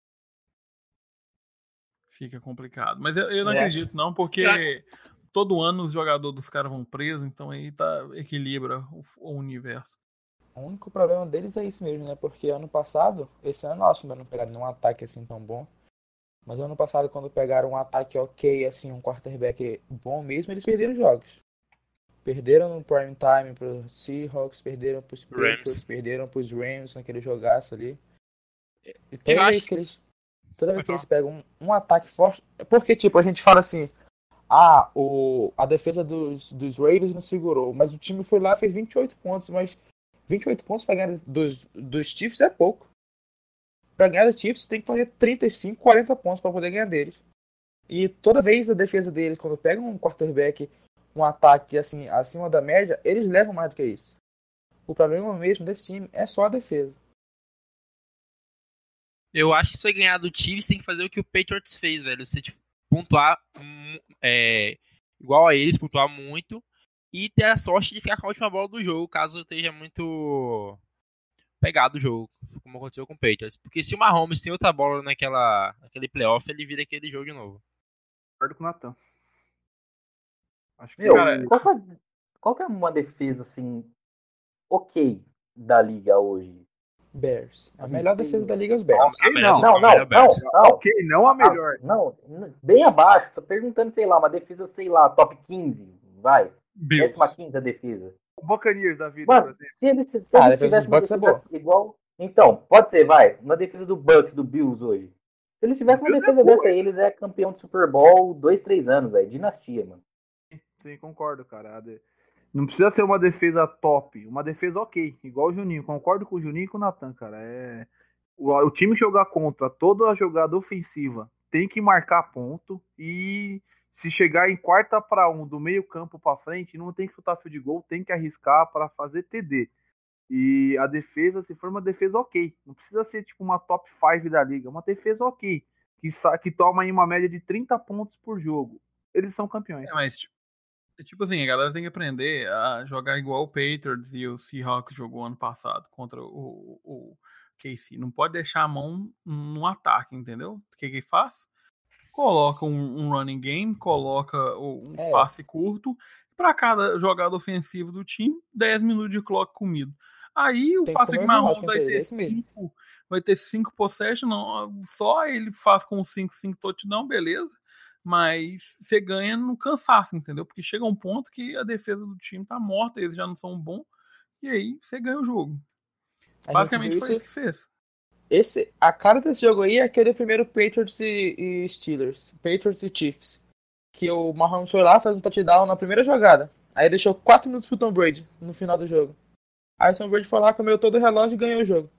Fica complicado. Mas eu, eu não Eu acredito, não, porque todo ano os jogadores dos caras vão presos, então aí tá, equilibra o, o universo. O único problema deles é isso mesmo, né? Porque ano passado, esse ano eu acho que ainda não pegaram nenhum ataque assim tão bom. Mas ano passado, quando pegaram um ataque ok, assim, um quarterback bom mesmo, eles perderam jogos. Perderam no prime time pro Seahawks, perderam pros Patriots, Rams. perderam pros Rams naquele jogaço ali. E toda Eu vez acho- que eles, toda vez Pode que eles pegam um, um ataque forte, porque tipo, a gente fala assim, ah, o, a defesa dos, dos Raiders não segurou, mas o time foi lá e fez vinte e oito pontos, mas vinte e oito pontos pra ganhar dos, dos Chiefs é pouco. Pra ganhar dos Chiefs tem que fazer trinta e cinco, quarenta pontos pra poder ganhar deles. E toda vez a defesa deles, quando pegam um quarterback, um ataque assim, acima da média, eles levam mais do que isso. O problema mesmo desse time é só a defesa. Eu acho que pra você ganhar do Chiefs tem que fazer o que o Patriots fez, velho. Você tipo, pontuar mu- é, igual a eles, pontuar muito e ter a sorte de ficar com a última bola do jogo, caso esteja muito pegado o jogo, como aconteceu com o Patriots. Porque se o Mahomes tem outra bola naquela, naquele playoff, ele vira aquele jogo de novo. Concordo com o Natan. Acho que Meu, Cara, qual, que é, qual que é uma defesa, assim, ok da liga hoje? Bears. A A melhor defesa- defesa da liga é os A, Bears. a melhor não. do- Não, a não, melhor não, Bears. não. ok, não a melhor. Ah, não, n- bem abaixo. Tô perguntando, sei lá, uma defesa, sei lá, top quinze, vai. Bills. décima quinta defesa. O Buccaneers da vida, por Mano, exemplo. se eles, se Ah, a eles defesa dos tivessem uma Bucks é defesa igual... Então, pode ser, vai. Uma defesa do Bucks, do Bills hoje. Se eles tivessem uma Defesa defesa boa, dessa aí, eles é campeão de Super Bowl dois, três anos, velho. Dinastia, mano. Sim, concordo, cara. A de- Não precisa ser uma defesa top, uma defesa ok, igual o Juninho. Concordo com o Juninho e com o Natan, cara. É... O, o time jogar contra toda a jogada ofensiva tem que marcar ponto e se chegar em quarta para um do meio campo para frente, não tem que chutar field goal, tem que arriscar para fazer T D. E a defesa, se for uma defesa ok, não precisa ser tipo uma top cinco da liga, uma defesa ok, que, sa- que toma aí uma média de trinta pontos por jogo. Eles são campeões. É, mas, tipo, tipo assim, a galera tem que aprender a jogar igual o Patriots e o Seahawks jogou ano passado contra o, o K C. Não pode deixar a mão no ataque, entendeu? O que que faz? Coloca um, um running game, coloca o- um É. passe curto, para cada jogada ofensiva do time, dez minutos de clock comido. Aí o Tem Patrick como eu Mahomes acho que vai é ter esse mesmo. cinco, vai ter cinco possessions, não, só ele faz com cinco, cinco touchdowns, beleza. Mas você ganha no cansaço, entendeu? Porque chega um ponto que a defesa do time tá morta, eles já não são bons, e aí você ganha o jogo. A gente Basicamente viu foi isso. isso que fez. Esse, a cara desse jogo aí é aquele primeiro Patriots e, e Steelers. Patriots e Chiefs. Que o Mahomes foi lá, fez um touchdown na primeira jogada. Aí deixou quatro minutos pro Tom Brady no final do jogo. Aí o Tom Brady foi lá, comeu todo o relógio e ganhou o jogo.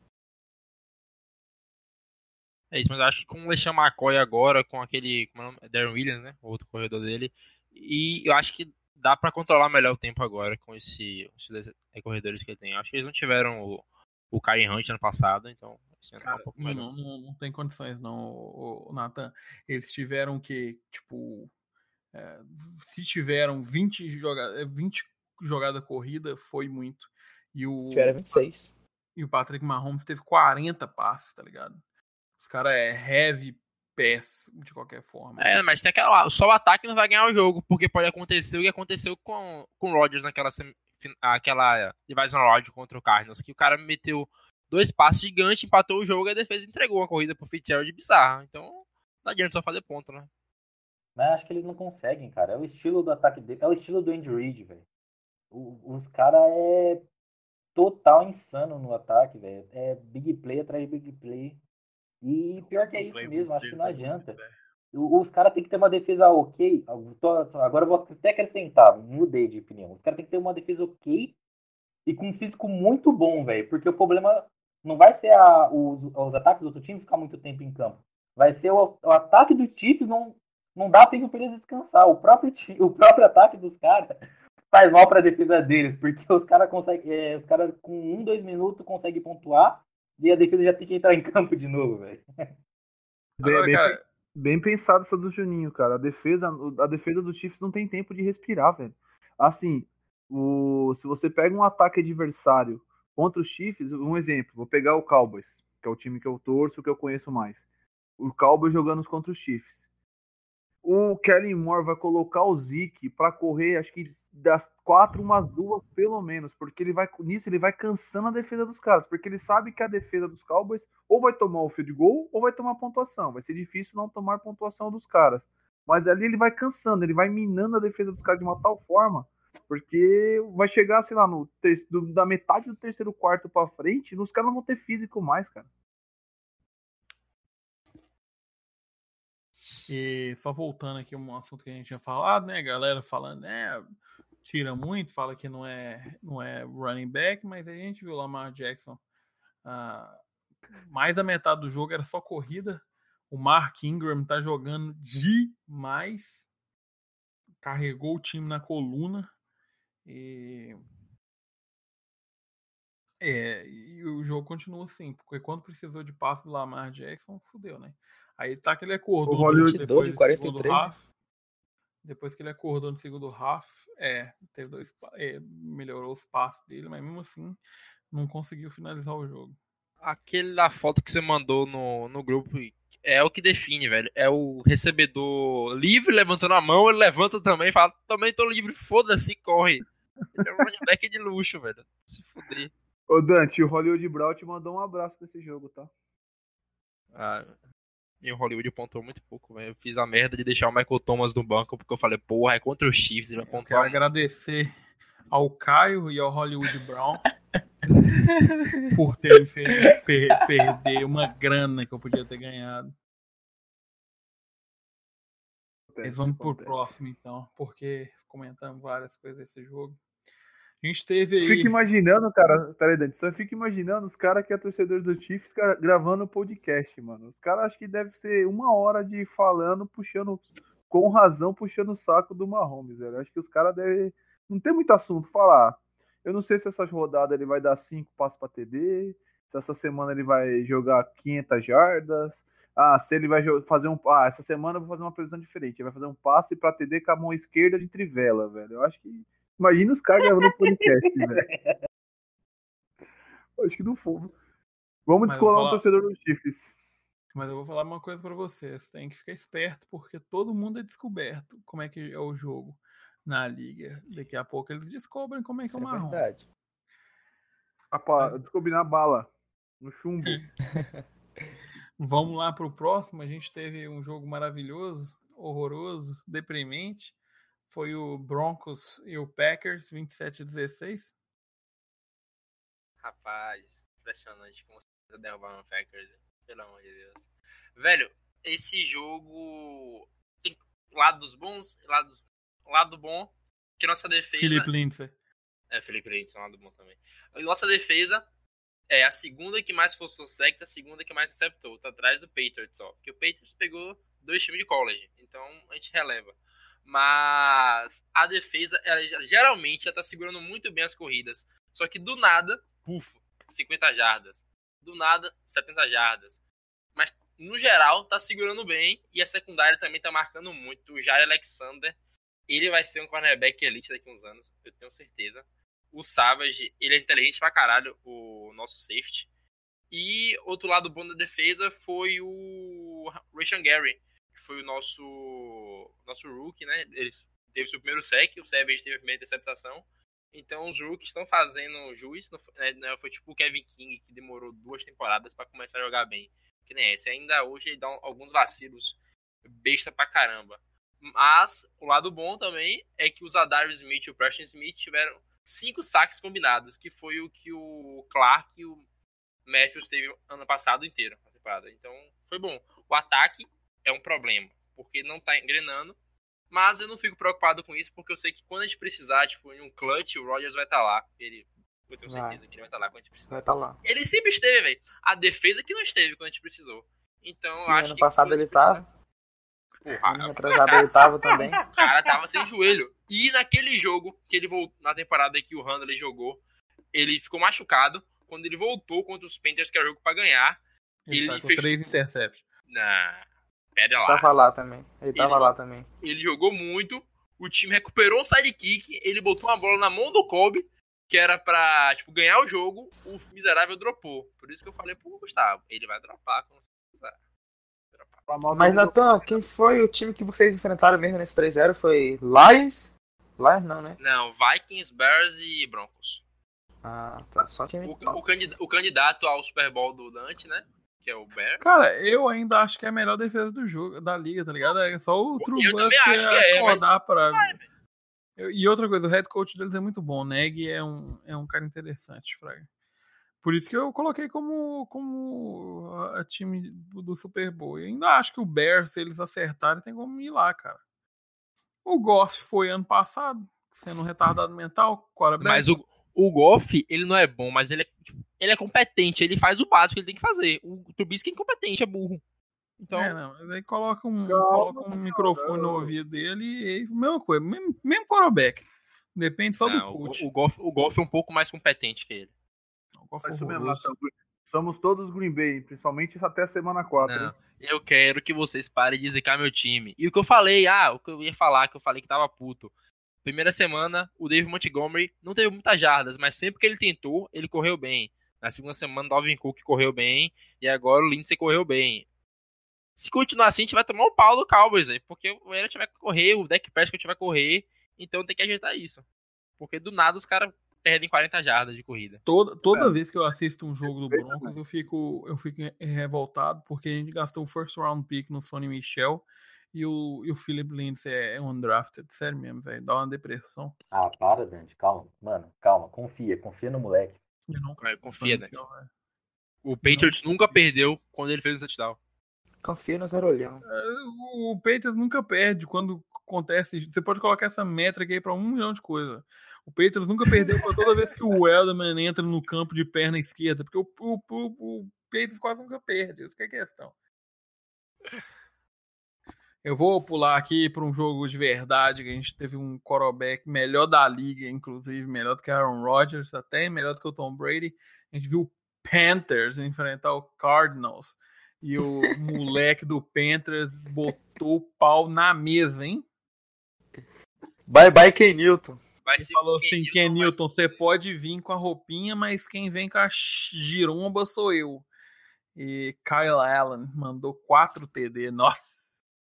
É isso, mas eu acho que com o LeSean McCoy agora, com aquele, como é o nome? Darren Williams, né? O outro corredor dele. E eu acho que dá pra controlar melhor o tempo agora com esse, esses dois corredores que ele tem. Eu acho que eles não tiveram o, o Karen Hunt ano passado, então esse ano tá um Cara, pouco não, melhor. não, não tem condições, não, o, Nathan. Eles tiveram que, tipo, é, se tiveram vinte jogadas, vinte jogada corrida, foi muito. E o, Tiveram vinte e seis. e o Patrick Mahomes teve quarenta passes, tá ligado? Os caras é heavy pass, de qualquer forma. É, mas tem aquela. Só o ataque não vai ganhar o jogo, porque pode acontecer o que aconteceu com, com o Rodgers naquela semi- fin- aquela Division Round contra o Cardinals, que o cara meteu dois passes gigantes, empatou o jogo e a defesa entregou a corrida pro Fitzgerald bizarra. Então, não adianta só fazer ponto, né? Mas acho que eles não conseguem, cara. É o estilo do ataque dele. É o estilo do Andy Reid, velho. O- Os caras é total insano no ataque, velho. É big play atrás de big play. E pior que é isso mesmo, acho que não adianta. O- Os caras têm que ter uma defesa ok. Eu tô- Agora eu vou até acrescentar, mudei de opinião. Os caras têm que ter uma defesa ok e com um físico muito bom, velho. Porque o problema não vai ser a- os, os ataques do outro time ficar muito tempo em campo. Vai ser o, o ataque do Chiefs, não, não dá tempo pra eles descansar. O próprio, ti- o próprio ataque dos caras faz mal pra defesa deles, porque os caras conseguem. É, os caras com um, dois minutos conseguem pontuar e a defesa já tem que entrar em campo de novo, velho. Bem, Agora, bem, cara, bem pensado essa do Juninho, cara. A defesa, a defesa do Chiefs não tem tempo de respirar, velho. Assim, o, se você pega um ataque adversário contra os Chiefs, um exemplo, vou pegar o Cowboys, que é o time que eu torço, que eu conheço mais. O Cowboys jogando contra os Chiefs. O Kellen Moore vai colocar o Zeke para correr, acho que das quatro, umas duas pelo menos, porque ele vai nisso ele vai cansando a defesa dos caras, porque ele sabe que a defesa dos Cowboys ou vai tomar o field goal ou vai tomar pontuação. Vai ser difícil não tomar pontuação dos caras. Mas ali ele vai cansando, ele vai minando a defesa dos caras de uma tal forma, porque vai chegar, sei lá, no ter- do- da metade do terceiro quarto para frente, os caras não vão ter físico mais, cara. e só voltando aqui um assunto que a gente tinha falado, né? Galera falando, né? Tira muito, fala que não é, não é running back, mas a gente viu o Lamar Jackson. Ah, mais da metade do jogo era só corrida. O Mark Ingram tá jogando demais. Carregou o time na coluna. E, é, e o jogo continua assim, porque quando precisou de passe do Lamar Jackson, fudeu, né? Aí tá que ele acordou O Hollywood depois de do quarenta e segundo três, né? half. Depois que ele acordou no segundo half, é, teve dois, é, melhorou os passos dele, mas mesmo assim não conseguiu finalizar o jogo. Aquele da foto que você mandou no, no grupo é o que define, velho. É o recebedor livre, levantando a mão, ele levanta também, fala, também tô livre, foda-se, corre. Ele é um running back de luxo, velho. Se fuder. Ô Dante, o Hollywood Brown te mandou um abraço nesse jogo, tá? Ah, e o Hollywood pontuou muito pouco, velho. Eu fiz a merda de deixar o Michael Thomas no banco, porque eu falei, porra, é contra os Chiefs, ele vai Quero pontuar. agradecer ao Caio e ao Hollywood Brown por terem feito per- perder uma grana que eu podia ter ganhado. Acontece. Vamos pro acontece. próximo, então, porque comentamos várias coisas desse jogo. A gente teve aí. Fica imaginando, cara. Peraí, Dante, só fica imaginando os caras que é torcedor do Chiefs cara, gravando podcast, mano. Os caras acho que deve ser uma hora de falando, puxando, com razão, puxando o saco do Mahomes, velho. Acho que os caras devem. Não tem muito assunto falar. Eu não sei se essa rodada ele vai dar cinco passos pra T D, se essa semana ele vai jogar quinhentas jardas. Ah, se ele vai fazer um. Ah, essa semana eu vou fazer uma previsão diferente. Ele vai fazer um passe pra T D com a mão esquerda de trivela, velho. Eu acho que. Imagina os caras gravando podcast, velho. Acho que não foi. Vamos Mas descolar eu vou um falar- torcedor do Chiefs. Mas eu vou falar uma coisa pra vocês. Tem que ficar esperto, porque todo mundo é descoberto como é que é o jogo na liga. Daqui a pouco eles descobrem como é que Isso é o é marrom. verdade. Rapaz, eu descobri na bala. No chumbo. Vamos lá pro próximo. A gente teve um jogo maravilhoso, horroroso, deprimente. Foi o Broncos e o Packers, vinte e sete a dezesseis. Rapaz, impressionante como você derrubar um Packers, pelo amor de Deus. Velho, esse jogo tem lados bons, lados, lado bom, que nossa defesa... Philip Lindsay. É, Felipe Leite, é um lado bom também. A nossa defesa é a segunda que mais forçou sacks, a segunda que mais interceptou. Tá atrás do Patriots, ó. Porque o Patriots pegou dois times de college, então a gente releva. Mas a defesa, ela geralmente já tá segurando muito bem as corridas. Só que do nada, puf, cinquenta jardas. Do nada, setenta jardas. Mas, no geral, tá segurando bem. E a secundária também tá marcando muito. O Jair Alexander, ele vai ser um cornerback elite daqui a uns anos, eu tenho certeza. O Savage, ele é inteligente pra caralho, o nosso safety. E outro lado bom da defesa foi o Rashan Gary, que foi o nosso nosso rookie, né? Ele teve seu primeiro sec, o Savage teve a primeira interceptação. Então os rookies estão fazendo juiz, né? Foi tipo o Kevin King, que demorou duas temporadas pra começar a jogar bem. Que nem esse. Ainda hoje ele dá alguns vacilos besta pra caramba. Mas o lado bom também é que o Zadarius Smith e o Preston Smith tiveram cinco saques combinados, que foi o que o Clark e o Matthews teve ano passado inteiro na temporada. Então foi bom. O ataque é um problema, porque não tá engrenando, mas eu não fico preocupado com isso, porque eu sei que quando a gente precisar, tipo, em um clutch, o Rodgers vai estar lá. Ele, eu tenho Vai. certeza que ele vai estar lá quando a gente precisar. Vai estar lá. Ele sempre esteve, velho. A defesa que não esteve quando a gente precisou. Então, Sim, eu acho ano que passado quando a ele gente precisar- tava. Porra, Ano atrasado ele tava também. o cara tava sem joelho. E naquele jogo que ele voltou, na temporada que o Handley jogou, ele ficou machucado. Quando ele voltou contra os Panthers, que era o jogo pra ganhar, Ele, Ele tá com fechou- três interceptions. na... Pera lá. Tava lá também. Ele tava Ele- lá também. Ele jogou muito, o time recuperou um sidekick, ele botou uma bola na mão do Kobe, que era pra, tipo, ganhar o jogo, o miserável dropou. Por isso que eu falei pro Gustavo, ele vai dropar quando você precisar. Dropar. Fala mal do- Mas, Natan, quem foi o time que vocês enfrentaram mesmo nesse três a zero? Foi Lions? Lions não, né? Não, Vikings, Bears e Broncos. Ah, tá. Só time O, top. o, candida- o candidato ao Super Bowl do Dante, né? Que é o Bears. Cara, eu ainda acho que é a melhor defesa do jogo, da liga, tá ligado? É só o Eu Trubus também acho que é, mas- acordar pra... Eu- E outra coisa, o head coach deles é muito bom. O Neg é um, é um cara interessante, Fraga. Por isso que eu coloquei como, como a, a time do, do Super Bowl. E ainda acho que o Bears, se eles acertarem, tem como ir lá, cara. O Goff foi ano passado, sendo um retardado mental, quarterback. Mas o, o Goff, ele não é bom, mas ele é, tipo, ele é competente, ele faz o básico que ele tem que fazer. O Trubisky é incompetente, é burro. Então, É, não, mas aí coloca um, Calma, coloca um senhora. microfone no ouvido dele e mesma coisa, mesmo, mesmo quarterback. Depende só não, do o, coach. o, Goff, o Goff é um pouco mais competente que ele. O Goff É isso mesmo, horroroso. Natal. Somos todos Green Bay, principalmente até a semana quatro. Não, hein? eu quero que vocês parem de zicar meu time. E o que eu falei, ah, o que eu ia falar, que eu falei que tava puto. Primeira semana, o David Montgomery não teve muitas jardas, mas sempre que ele tentou, ele correu bem. Na segunda semana, o Dalvin Cook correu bem, e agora o Lindsay correu bem. Se continuar assim, a gente vai tomar o pau do Cowboys, aí, porque o Elliott vai correr, o Dak Prescott vai correr, então tem que ajeitar isso. Porque do nada os caras perdem quarenta jardas de corrida. Toda, toda É. vez que eu assisto um jogo do Perfeito, Broncos, né? eu fico, eu fico revoltado, porque a gente gastou o first round pick no Sonny Michel e o, e o Philip Lindsay é, é undrafted. Sério mesmo, velho. Dá uma depressão. Ah, para, Dante, calma. Mano, calma, confia, confia no moleque. Eu não Mas confia, né? Michel, velho. O Patriots nunca perdeu quando ele fez o touchdown. Confia no Zarolhão. O Patriots nunca perde quando acontece. Você pode colocar essa métrica aí pra um milhão de coisas. O Patriots nunca perdeu pra toda vez que o Elderman entra no campo de perna esquerda, porque o, o, o, o Patriots quase nunca perde. Isso que é a questão. Eu vou pular aqui para um jogo de verdade, que a gente teve um quarterback melhor da liga, inclusive melhor do que Aaron Rodgers, até melhor do que o Tom Brady. A gente viu o Panthers enfrentar o Cardinals e o moleque do Panthers botou o pau na mesa, hein? Bye bye, Ken Newton. Vai Ele se falou fuder, assim, Newton, Ken vai Newton, se você fuder. pode vir com a roupinha, mas quem vem com a giromba sou eu. E Kyle Allen mandou quatro T D. Nossa!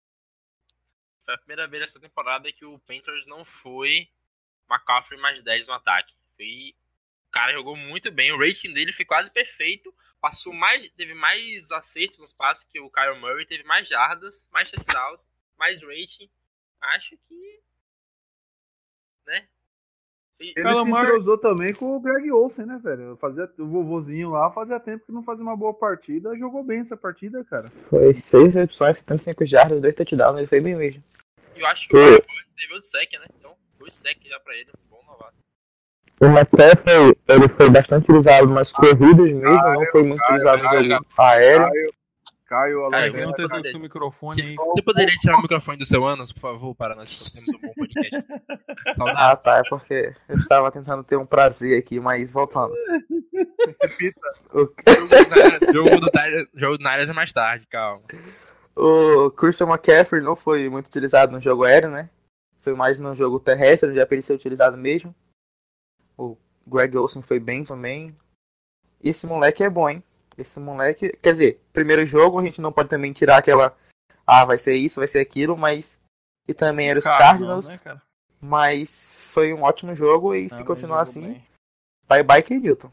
Foi a primeira vez nessa temporada que o Panthers não foi McCaffrey mais dez no ataque. Foi... O cara jogou muito bem, o rating dele foi quase perfeito. Passou mais, teve mais acertos nos passes que o Kyler Murray, teve mais jardas, mais touchdowns, mais rating. Acho que... Né? Foi- Ele Kyler se Murray- entrosou também com o Greg Olsen, né, velho? Fazia, o vovozinho lá fazia tempo que não fazia uma boa partida. Jogou bem essa partida, cara. Foi seis recepções, setenta e cinco jardas, dois touchdowns, ele foi bem mesmo. E eu acho que o Foi. Kyler Murray teve outro sec, né? Então, dois sec já pra ele, um bom novato. O McCaffrey, ele foi bastante utilizado nas corridas mesmo, não foi muito utilizado no jogo aéreo. Caio, Alonso. Caio, Vem você um pode- tesão com o seu microfone aí. Você poderia tirar o microfone do seu Anos, por favor, para nós termos um bom podcast? Saudades. Ah, tá, é porque eu estava tentando ter um prazer aqui, mas voltando. O, Jogo do Niners- jogo do Niners é mais tarde, calma. o Christian McCaffrey não foi muito utilizado no jogo aéreo, né? Foi mais no jogo terrestre, onde é para ele ser utilizado mesmo. O Greg Olsen foi bem também. Esse moleque é bom, hein? Esse moleque... Quer dizer, primeiro jogo a gente não pode também tirar aquela... Ah, vai ser isso, vai ser aquilo, mas... E também era os Cardinals, né, cara? mas foi um ótimo jogo e se Também continuar jogou assim, bem. bye bye Ken Newton.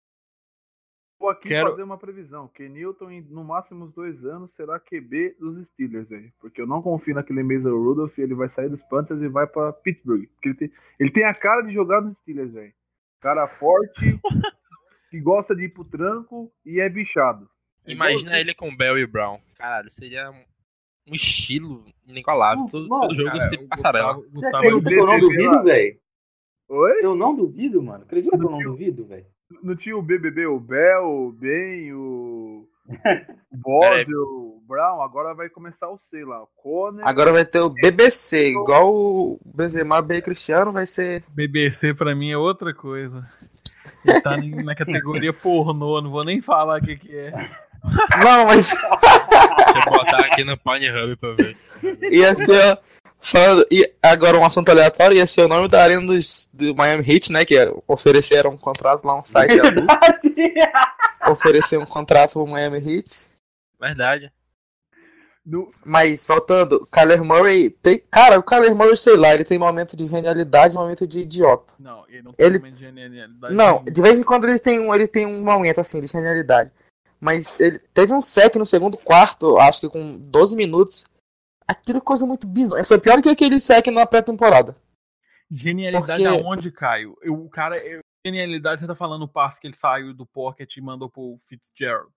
Vou aqui Quero- fazer uma previsão. Que Newton, em no máximo uns dois anos, será Q B dos Steelers, velho. Porque eu não confio naquele Mason Rudolph. Ele vai sair dos Panthers e vai pra Pittsburgh. Porque ele tem, ele tem a cara de jogar nos Steelers, velho. Cara forte, que gosta de ir pro tranco e é bichado. É Imagina igual- ele com Bell e Brown. Caralho, seria um, um estilo inigualável. Todo, Mano, todo jogo Cara, ser o passarela. Gustavo, Você Gustavo acredita que eu não B B B lá. duvido, velho? Oi? Eu não duvido, mano. Acredita que eu não duvido, velho? Não tinha o B B B, o Bell, o Ben, o o Boz, o Brown. Agora vai começar o C lá. O Conner. Agora vai ter o B B C, igual o Benzema, B Cristiano, vai ser... B B C pra mim é outra coisa. Ele tá em- na categoria pornô, não vou nem falar o que, que é. Não, mas Deixa eu botar aqui no Pornhub pra ver. ia ser... Falando, e agora um assunto aleatório, ia ser o nome da arena dos, do Miami Heat, né? Que ofereceram um contrato lá, um site adulto, ofereceram um contrato pro Miami Heat. Verdade. No- Mas, voltando, o Kyler Murray tem... Cara, o Kyler Murray, sei lá, ele tem momento de genialidade e momento de idiota. Não, ele não tem Ele- momento de genialidade. Não, nenhum. de vez em quando ele tem um, ele tem um momento, assim, de genialidade. Mas ele teve um sec no segundo quarto, acho que com doze minutos. Aquilo é coisa muito bizonha. Foi pior que aquele sec na pré-temporada. Genialidade Porque- aonde, Caio? Eu, o cara, eu- genialidade, você tá falando o passe que ele saiu do pocket e mandou pro Fitzgerald.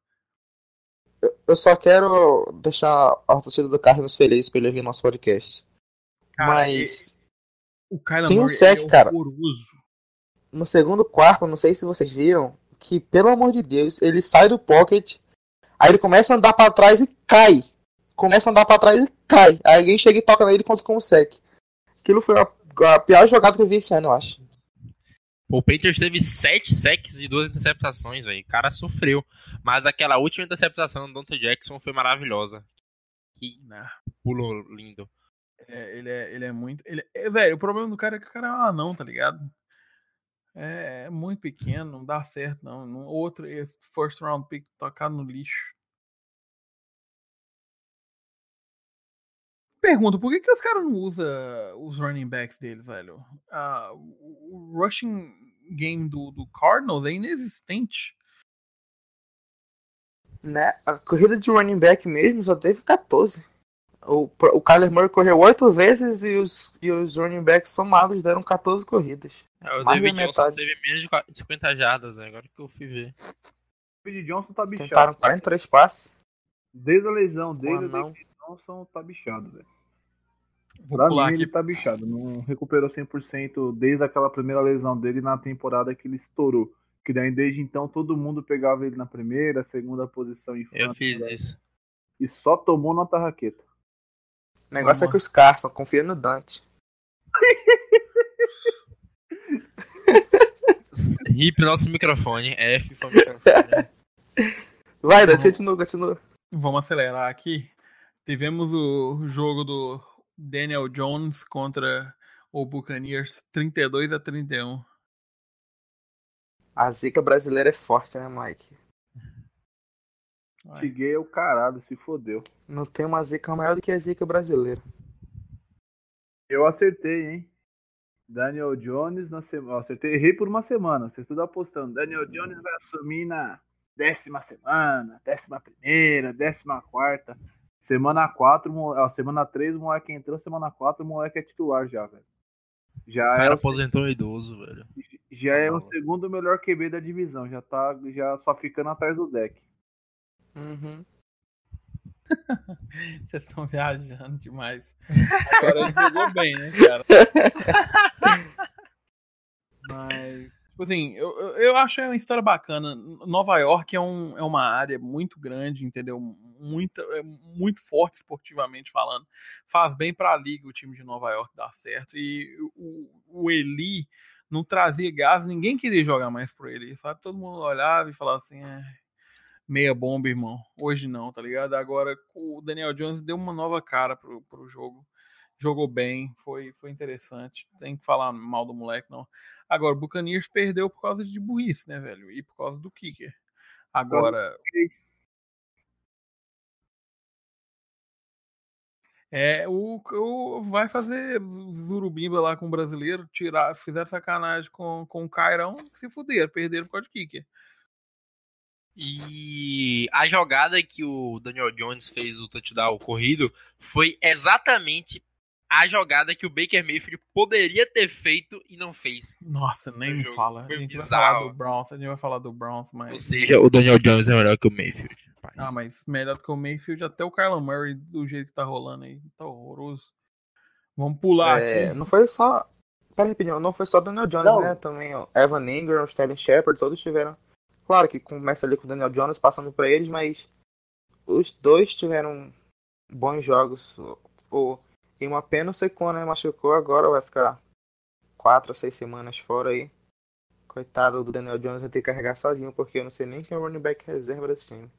Eu só quero deixar a torcida do Cardinals feliz por ele ouvir nosso podcast. Cara, Mas O Kyler Tem um Murray sec, é cara. horroroso. no segundo quarto, não sei se vocês viram, que, pelo amor de Deus, ele sai do pocket, aí ele começa a andar pra trás e cai. Começa a andar pra trás e cai. Aí alguém chega e toca nele e conta com o sec. Aquilo foi a, a pior jogada que eu vi esse ano, eu acho. O Patriots teve sete sacks e duas interceptações, velho. O cara sofreu. Mas aquela última interceptação do Dante Jackson foi maravilhosa. Que Né? pulo lindo. É, ele, é, ele é muito. Ele, é, velho, o problema do cara é que o cara é um anão, tá ligado? É, é muito pequeno, não dá certo, não. não outro é first round pick tocado no lixo. Pergunta, por que, que os caras não usam os running backs deles, velho? Ah, o o rushing game do, do Cardinals é inexistente. Né? A corrida de running back mesmo só teve quatorze. O, o Kyler Murray correu oito vezes e os, e os running backs somados deram quatorze corridas. É, o Mais da David Johnson metade. teve menos de qua- de cinquenta jardas, né? Agora que eu fui ver. O David Johnson tá bichado. Tentaram quarenta e três passes. Desde a lesão dele, Ou não. o Johnson tá bichado, velho. Vou Pra pular mim, aqui. ele tá bichado. Não recuperou cem por cento desde aquela primeira lesão dele na temporada que ele estourou. Que daí, desde então, todo mundo pegava ele na primeira, segunda posição em Eu Fantasy, fiz né? isso. E só tomou na tarraqueta. O negócio é Vamos que os Carson, confia no Dante. Rip nosso microfone. F foi o microfone. Vai, Não. Dante, continua, continua. Vamos acelerar aqui. Tivemos o jogo do Daniel Jones contra o Buccaneers, trinta e dois a trinta e um. A zica brasileira é forte, né, Mike? Vai. Cheguei o caralho, se fodeu. Não tem uma zica maior do que a zica brasileira. Eu acertei, hein? Daniel Jones na semana. Acertei, errei por uma semana. Vocês tudo apostando. Daniel Jones vai assumir na décima semana, décima primeira, décima quarta. Semana quatro, mo- ó, semana três, o moleque entrou. Semana quatro, o moleque é titular já, velho. Já O é, cara o, aposentou um idoso, velho. já é o Não. segundo melhor Q B da divisão. Já tá já só ficando atrás do deck. Uhum. Vocês estão viajando demais. Agora ele jogou bem, né, cara? Mas, tipo assim, eu, eu, eu acho uma história bacana. Nova York é, um, é uma área muito grande, entendeu? Muito, é muito forte esportivamente falando. Faz bem pra liga o time de Nova York dar certo. E o, o Eli não trazia gás, ninguém queria jogar mais por ele, sabe? Todo mundo olhava e falava assim, é, meia bomba, irmão. Hoje não, tá ligado? Agora o Daniel Jones deu uma nova cara pro, pro jogo. Jogou bem, foi, foi interessante. Tem que falar mal do moleque, não. Agora, o Buccaneers perdeu por causa de burrice, né, velho? E por causa do kicker. Agora, é, o, o vai fazer zurubimba lá com o brasileiro, tirar, fizeram sacanagem com, com o Cairão, se fuderam, perderam por causa de kicker. E a jogada que o Daniel Jones fez o touchdown corrido foi exatamente a jogada que o Baker Mayfield poderia ter feito e não fez. Nossa, nem me jogo. fala. A Foi gente vai bizarro. falar do Browns, a gente vai falar do Browns, mas... Ou seja, o Daniel Jones é melhor que o Mayfield. Rapaz. Ah, mas melhor do que o Mayfield, até o Kyler Murray, do jeito que tá rolando aí. Tá horroroso. Vamos pular É, aqui. não foi só. Pera aí, rapidinho, não foi só o Daniel Jones, Não. né? Também o Evan Ingram, o Sterling Shepard, todos tiveram. Claro que começa ali com o Daniel Jones passando pra eles, mas os dois tiveram bons jogos. O, e uma pena o Saquon, né? Machucou, agora vai ficar quatro a seis semanas fora aí. Coitado do Daniel Jones, vai ter que carregar sozinho, porque eu não sei nem quem é o running back reserva desse time.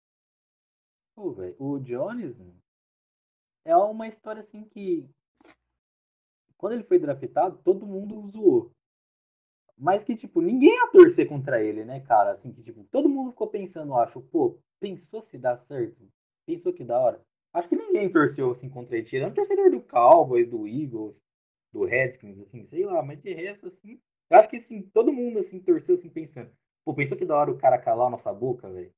Pô, velho, o Jones mano, é uma história assim que quando ele foi draftado, todo mundo zoou. Mas que, tipo, ninguém ia torcer contra ele, né, cara? Assim, que, tipo, todo mundo ficou pensando, acho, pô, pensou se dá certo? Pensou que da hora? Acho que ninguém torceu, assim, contra ele. Tirando o torcedor do Cowboys, do Eagles, do Redskins, assim, sei lá. Mas de resto, assim, eu acho que, assim, todo mundo, assim, torceu, assim, pensando. Pô, pensou que da hora o cara calar a nossa boca, velho?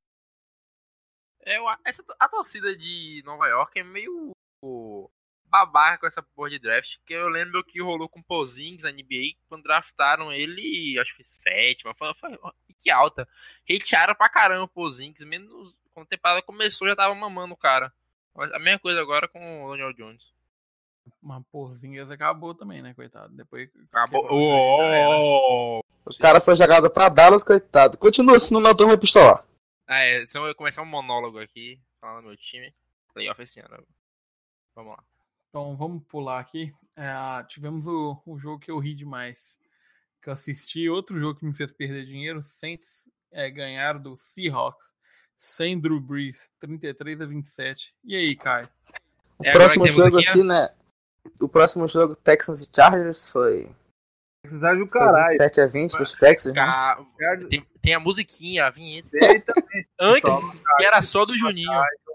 É, eu- essa, a torcida de Nova York é meio babaca com essa porra de draft. Porque eu lembro que rolou com o Porzingis na N B A quando draftaram ele, acho que foi sétima, foi, foi que alta. Hatearam pra caramba o Porzingis, menos quando a temporada começou já tava mamando o cara. Mas a mesma coisa agora com o Daniel Jones. Uma porzinha acabou também, né, coitado? Depois Acabou. quebrou, já era. Oh! O cara foi jogado pra Dallas, coitado. Continua, senão o Naldão vai pistolar. Ah, é, se eu começar um monólogo aqui, falando do meu time, playoff esse ano. Vamos lá. Então vamos pular aqui. É, tivemos o, o jogo que eu ri demais. Que eu assisti, outro jogo que me fez perder dinheiro. Saints é, ganharam do Seahawks sem Drew Brees, trinta e três a vinte e sete. E aí, Caio? O É, agora próximo temos jogo aqui, aqui, né? O próximo jogo, Texans e Chargers, foi, Precisar do foi caralho. vinte e sete a vinte pros Texans, né? Ca- Tem, tem a musiquinha, a vinheta. Tem também. Antes, Pistola, que era só do Juninho.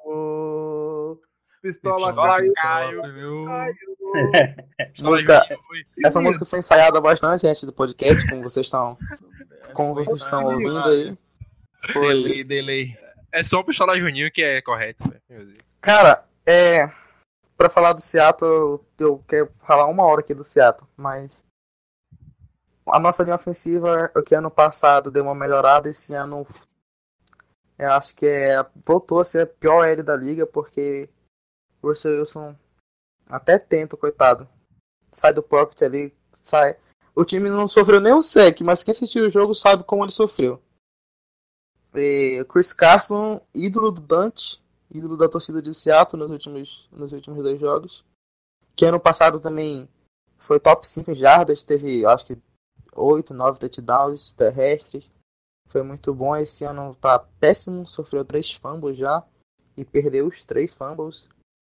Ô, Pistola, Pistola, caiu. Caio. Caiu. Música, Foi. essa música foi ensaiada bastante antes do podcast, como vocês estão, como vocês estão ouvindo aí. Foi. Delay, delay. É só o Pistola Juninho que é correto, velho. Meu Deus. Cara, é. Pra falar do Seattle, eu, eu quero falar uma hora aqui do Seattle, mas. A nossa linha ofensiva, que ano passado deu uma melhorada, esse ano Eu acho que é, voltou a ser a pior L da liga, porque o Russell Wilson até tenta, coitado. Sai do pocket ali, sai. O time não sofreu nem um sec, mas quem assistiu o jogo sabe como ele sofreu. E o Chris Carson, ídolo do Dante, ídolo da torcida de Seattle nos últimos, nos últimos dois jogos. Que ano passado também foi top cinco em jardas, teve acho que oito, nove touchdowns terrestres. Foi muito bom. Esse ano tá péssimo, sofreu três fumbles já e perdeu os três fumbles.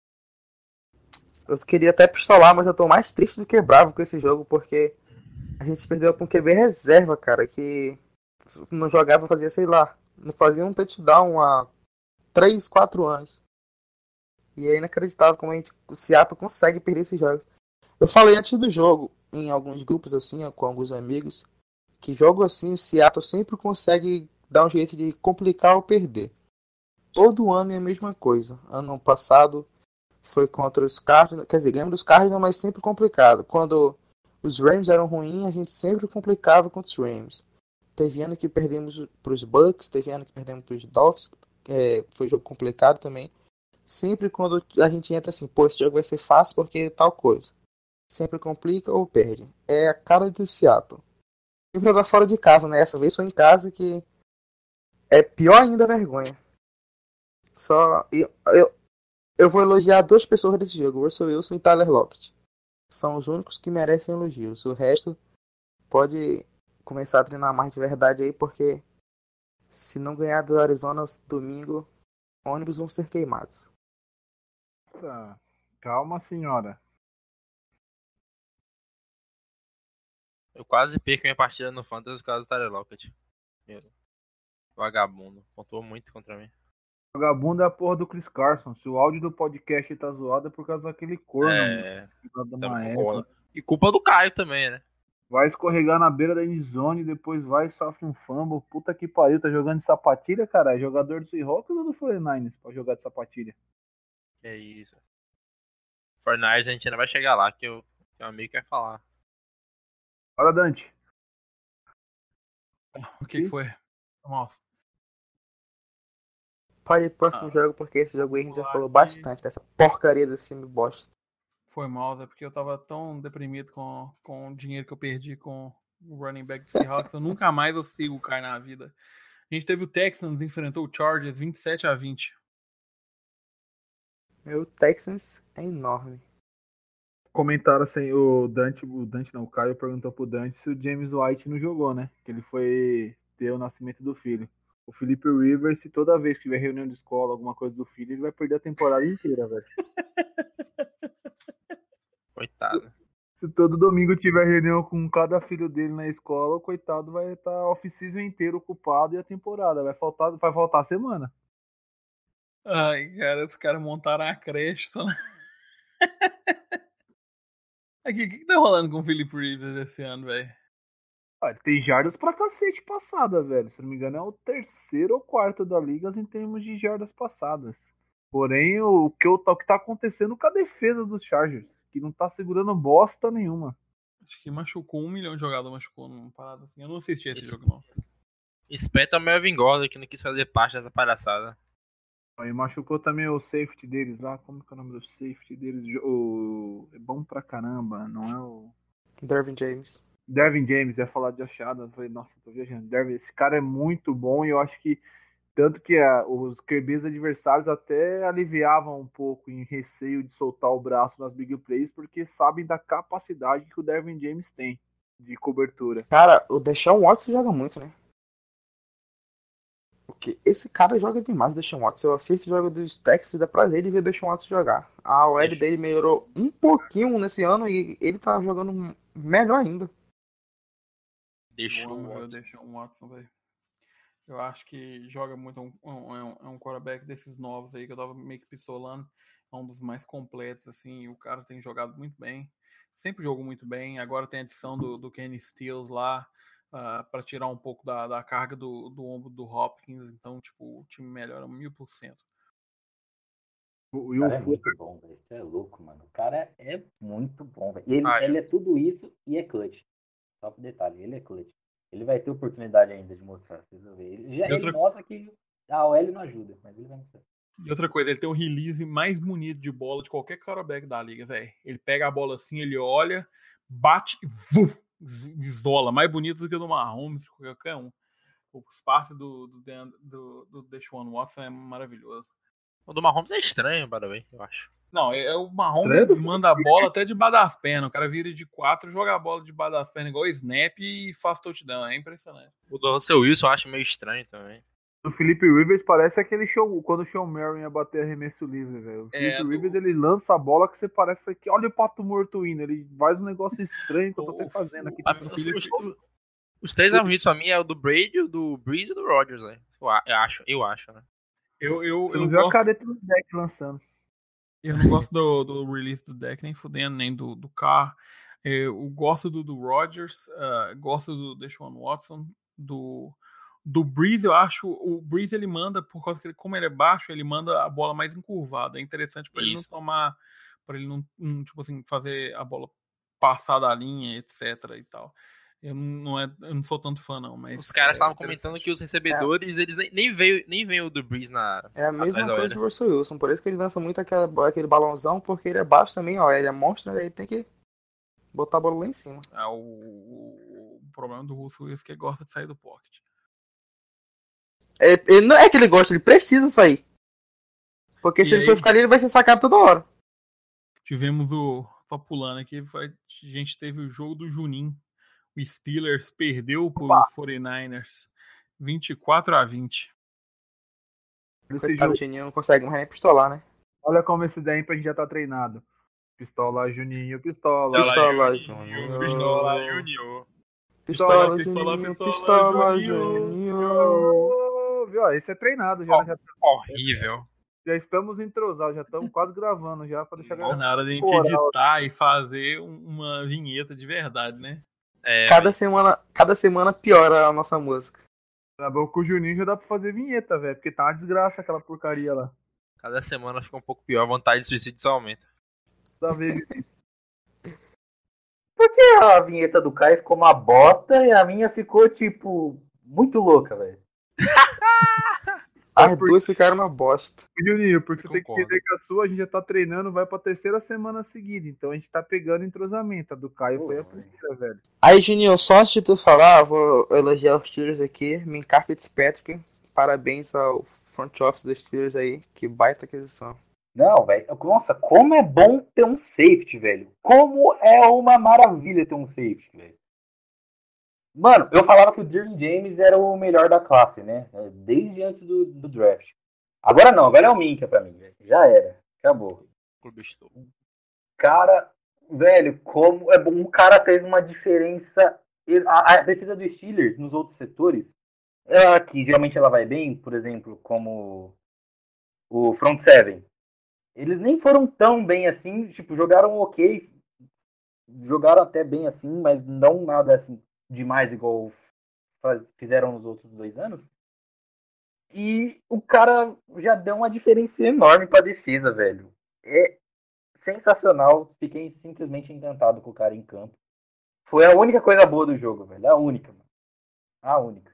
Eu queria até pistolar, mas eu tô mais triste do que bravo com esse jogo, porque a gente perdeu com Q B reserva, cara, que não jogava, fazia, sei lá, não fazia um touchdown há três, quatro anos. E é inacreditável como a gente, o Seattle consegue perder esses jogos. Eu falei antes do jogo, em alguns grupos assim, com alguns amigos, que jogo assim, o Seattle sempre consegue dar um jeito de complicar ou perder. Todo ano é a mesma coisa. Ano passado foi contra os Cardinals, quer dizer, ganhamos dos Cardinals, mas sempre complicado. Quando os Rams eram ruins, a gente sempre complicava contra os Rams. Teve ano que perdemos para os Bucks, teve ano que perdemos para os Dolphins, é, foi jogo complicado também. Sempre quando a gente entra assim, pô, esse jogo vai ser fácil porque tal coisa. Sempre complica ou perde. É a cara de Seattle. E pra fora de casa, né? Essa vez foi em casa, que é pior ainda a vergonha. Só eu, eu, eu vou elogiar duas pessoas desse jogo, Russell Wilson e Tyler Lockett. São os únicos que merecem elogios. O resto pode começar a treinar mais de verdade aí, porque se não ganhar do Arizona domingo, ônibus vão ser queimados. Tá. Calma, senhora. Eu quase perco minha partida no Fantasy por causa do Tyler Lockett. Meu vagabundo. Pontuou muito contra mim. Vagabundo é a porra do Chris Carson. Se o áudio do podcast tá zoado é por causa daquele corno. É. mano, da Também Maé. concordo. E culpa do Caio também, né? Vai escorregar na beira da endzone, depois vai e sofre um fumble. Puta que pariu, tá jogando de sapatilha, caralho. Jogador do Seahawks ou do forty-niners pra jogar de sapatilha? Que é isso. Fortnite a gente ainda vai chegar lá, que eu, que o amigo quer falar. Fala, Dante. O que, que foi? Nossa. Pode ir pro próximo Ah, jogo, porque esse jogo aí a gente já vamos falou lá bastante dessa porcaria desse time bosta. Foi mal, é porque eu tava tão deprimido com, com o dinheiro que eu perdi com o running back do Seahawks. Eu nunca mais eu sigo o cara na vida. A gente teve o Texans, enfrentou o Chargers vinte e sete a vinte. Meu Texans é enorme. Comentaram assim, o Dante, o Dante não, o Caio perguntou pro Dante se o James White não jogou, né? Que ele foi ter o nascimento do filho. O Felipe Rivers, se toda vez que tiver reunião de escola, alguma coisa do filho, ele vai perder a temporada inteira, velho. Coitado. Se todo domingo tiver reunião com cada filho dele na escola, o coitado vai estar off-season inteiro ocupado e a temporada. Vai faltar, vai faltar a semana. Ai, cara, os caras montaram a creche só. Aqui, o que, que tá rolando com o Philip Rivers esse ano, velho? Ah, ele tem jardas pra cacete passada, velho. Se não me engano, é o terceiro ou quarto da liga em termos de jardas passadas. Porém, o que, o que tá acontecendo com a defesa dos Chargers, que não tá segurando bosta nenhuma. Acho que machucou um milhão de jogadores, machucou numa parada assim. Eu não assisti esse Isso. jogo, não. Espeta o Melvin Gordon, que não quis fazer parte dessa palhaçada. Aí machucou também o safety deles lá. Como que é o nome do safety deles? O... É bom pra caramba, não é o... Dervin James. Dervin James, ia falar de achada. Eu falei, nossa, tô viajando. Dervin, esse cara é muito bom e eu acho que tanto que a, os Q Bs adversários até aliviavam um pouco em receio de soltar o braço nas big plays, porque sabem da capacidade que o Dervin James tem de cobertura. Cara, o Deshaun Watson joga muito, né? Porque esse cara joga demais, o Deshaun Watson. Eu assisto o jogo dos Texans e dá prazer de ver o Deshaun Watson jogar. A O L dele melhorou um pouquinho nesse ano e ele tá jogando melhor ainda. Deixou Eu o deixo um Watson, velho. Eu acho que joga muito. É um, um, é um quarterback desses novos aí que eu tava meio que pistolando. É um dos mais completos, assim. O cara tem jogado muito bem. Sempre jogou muito bem. Agora tem a adição do, do Kenny Stills lá. Uh, para tirar um pouco da, da carga do, do ombro do Hopkins. Então, tipo, o time melhora mil por cento. O, O cara é muito bom, velho. Isso é louco, mano. O cara é muito bom, velho. Ele, Ah, ele é tudo isso e é clutch. Só pro detalhe, ele é clutch. Ele vai ter oportunidade ainda de mostrar, vocês vão ver. Ele, já, E outra- ele mostra que A O L não ajuda, mas ele vai ser. E outra coisa, ele tem o release mais bonito de bola de qualquer quarterback da liga, velho. Ele pega a bola assim, ele olha, bate e vum, isola. Mais bonito do que o do Mahomes, de qualquer um. O espaço do, do, do, do Deshaun Watson é maravilhoso. O do Mahomes é estranho, by the way, eu acho. Não, é, é o Mahomes manda a bola até debaixo das pernas. O cara vira de quatro, joga a bola debaixo das pernas igual o Snap e faz touchdown. É impressionante. O do Russell Wilson eu acho meio estranho também. O Felipe Rivers parece aquele show, quando o Sean Marion ia bater arremesso livre, velho. O Felipe É, do- Rivers, ele lança a bola que você parece que olha o pato morto indo. Ele faz um negócio estranho que eu tô até O- fazendo aqui. o- tipo, Os, Felipe- os- os três argumentos pra mim é o do Brady, o do Breeze e o do Rodgers, né? Eu, a- eu acho, eu acho, né? Eu, eu, Você eu não viu a gosto, careta do deck lançando. eu não gosto do, do release do deck, nem fudendo, nem do, do carro. Eu gosto do, do Rodgers, uh, gosto do Deshaun Watson, do, do Breeze, eu acho. O Breeze ele manda, por causa que ele, como ele é baixo, ele manda a bola mais encurvada. É interessante pra ele não Isso. tomar, para ele não, não, tipo assim, fazer a bola passar da linha, etc e tal. Eu não, é, eu não sou tanto fã, não, mas. Os caras é estavam comentando que os recebedores, eles nem, nem, veio, nem veio o do Breeze na. É a mesma Atrás da coisa O L. do Russell Wilson, por isso que ele lança muito aquela, aquele balãozão, porque ele é baixo também, ó, ele é monstro, né? Ele tem que botar a bola lá em cima. É, o, o, o problema do Russell Wilson é que ele gosta de sair do pocket. É, ele não é que ele gosta, ele precisa sair. Porque E se ele aí? for ficar ali, ele vai ser sacado toda hora. Tivemos o. Só pulando aqui, foi- a gente teve o jogo do Juninho. O Steelers perdeu por o forty-niners vinte e quatro a vinte. Esse Coitado jogo, do Geninho, não consegue mais nem pistolar, né? olha como esse daí pra gente já tá treinado. Pistola, Juninho, pistola. Pistola, Juninho, Juninho. Pistola, Junior. Pistola, Pistola, Juninho, pistola, pistola, Juninho. Juninho. Oh, viu? Ó, esse é treinado já, Ó. já, Horrível. já estamos entrosados, já estamos quase gravando já pra deixar Tá gravado. na hora de a gente Moral. editar e fazer um- uma vinheta de verdade, né? É, Cada semana, cada semana piora a nossa música. Na boca com o Juninho já dá pra fazer vinheta, velho, porque tá uma desgraça aquela porcaria lá. cada semana fica um pouco pior, a vontade de suicídio só aumenta. Toda vez. Por que a vinheta do Caio ficou uma bosta e a minha ficou, tipo, muito louca, velho? As por- duas ficaram uma bosta. Juninho, porque você tem que Concordo. entender que a sua a gente já tá treinando, vai pra terceira semana seguida. Então a gente tá pegando entrosamento. A do Caio foi a Pô, primeira, velho. Aí, Juninho, só antes de tu falar, eu vou elogiar os Steelers aqui. Minka Fitzpatrick, parabéns ao front office dos Steelers aí. Que baita aquisição. Não, velho. Nossa, como é bom ter um safety, velho. Como é uma maravilha ter um safety, velho. Mano, eu falava que o Derwin James era o melhor da classe, né? Desde antes do, do draft. Agora não, agora é o Minka pra mim, velho. Já era. Acabou. Clube estou. Cara, velho, como é bom. O cara fez uma diferença. Ele- A, a defesa dos Steelers nos outros setores, ela, que geralmente ela vai bem, por exemplo, como o front seven. Eles nem foram tão bem assim, tipo, jogaram ok, jogaram até bem assim, mas não nada assim demais igual faz- fizeram nos outros dois anos. E o cara já deu uma diferença enorme pra defesa, velho. É sensacional, fiquei simplesmente encantado com o cara em campo. Foi a única coisa boa do jogo, velho, a única, mano. A única.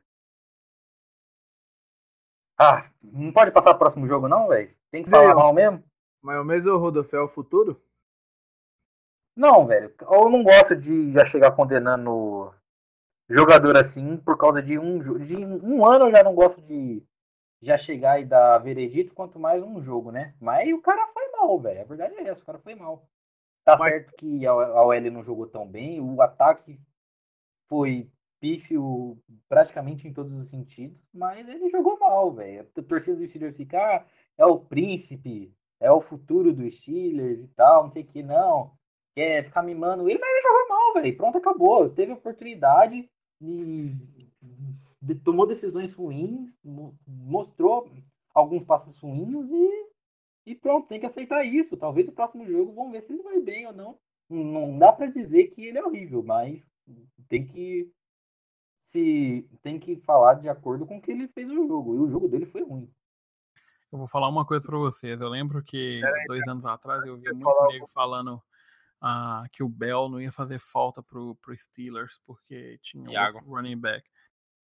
Ah, não pode passar pro próximo jogo não, velho? Tem que falar Veio. mal mesmo? Mas o mesmo Rodolfo é o futuro? Não, velho. Eu não gosto de já chegar condenando jogador assim por causa de um jo- de um ano. Eu já não gosto de já chegar e dar veredito, quanto mais um jogo, né? Mas o cara foi mal, velho. A verdade é essa, o cara foi mal. Tá Mas- certo que a a O L não jogou tão bem, o ataque foi pífio praticamente em todos os sentidos, mas ele jogou mal, velho. A torcida do Steelers fica, ah, é o príncipe, é o futuro dos Steelers e tal, não sei o que, não. Quer ficar mimando ele, mas ele jogou mal, velho. Pronto, acabou. Teve oportunidade e de- tomou decisões ruins, mo- mostrou alguns passos ruins e, e pronto, tem que aceitar isso. Talvez o próximo jogo, vamos ver se ele vai bem ou não. Não dá pra dizer que ele é horrível, mas tem que se tem que falar de acordo com o que ele fez no jogo. E o jogo dele foi ruim. Eu vou falar uma coisa pra vocês. Eu lembro que dois anos atrás eu vi eu muito falar nego falando ah, que o Bell não ia fazer falta pro, pro Steelers porque tinha Iago. outro running back.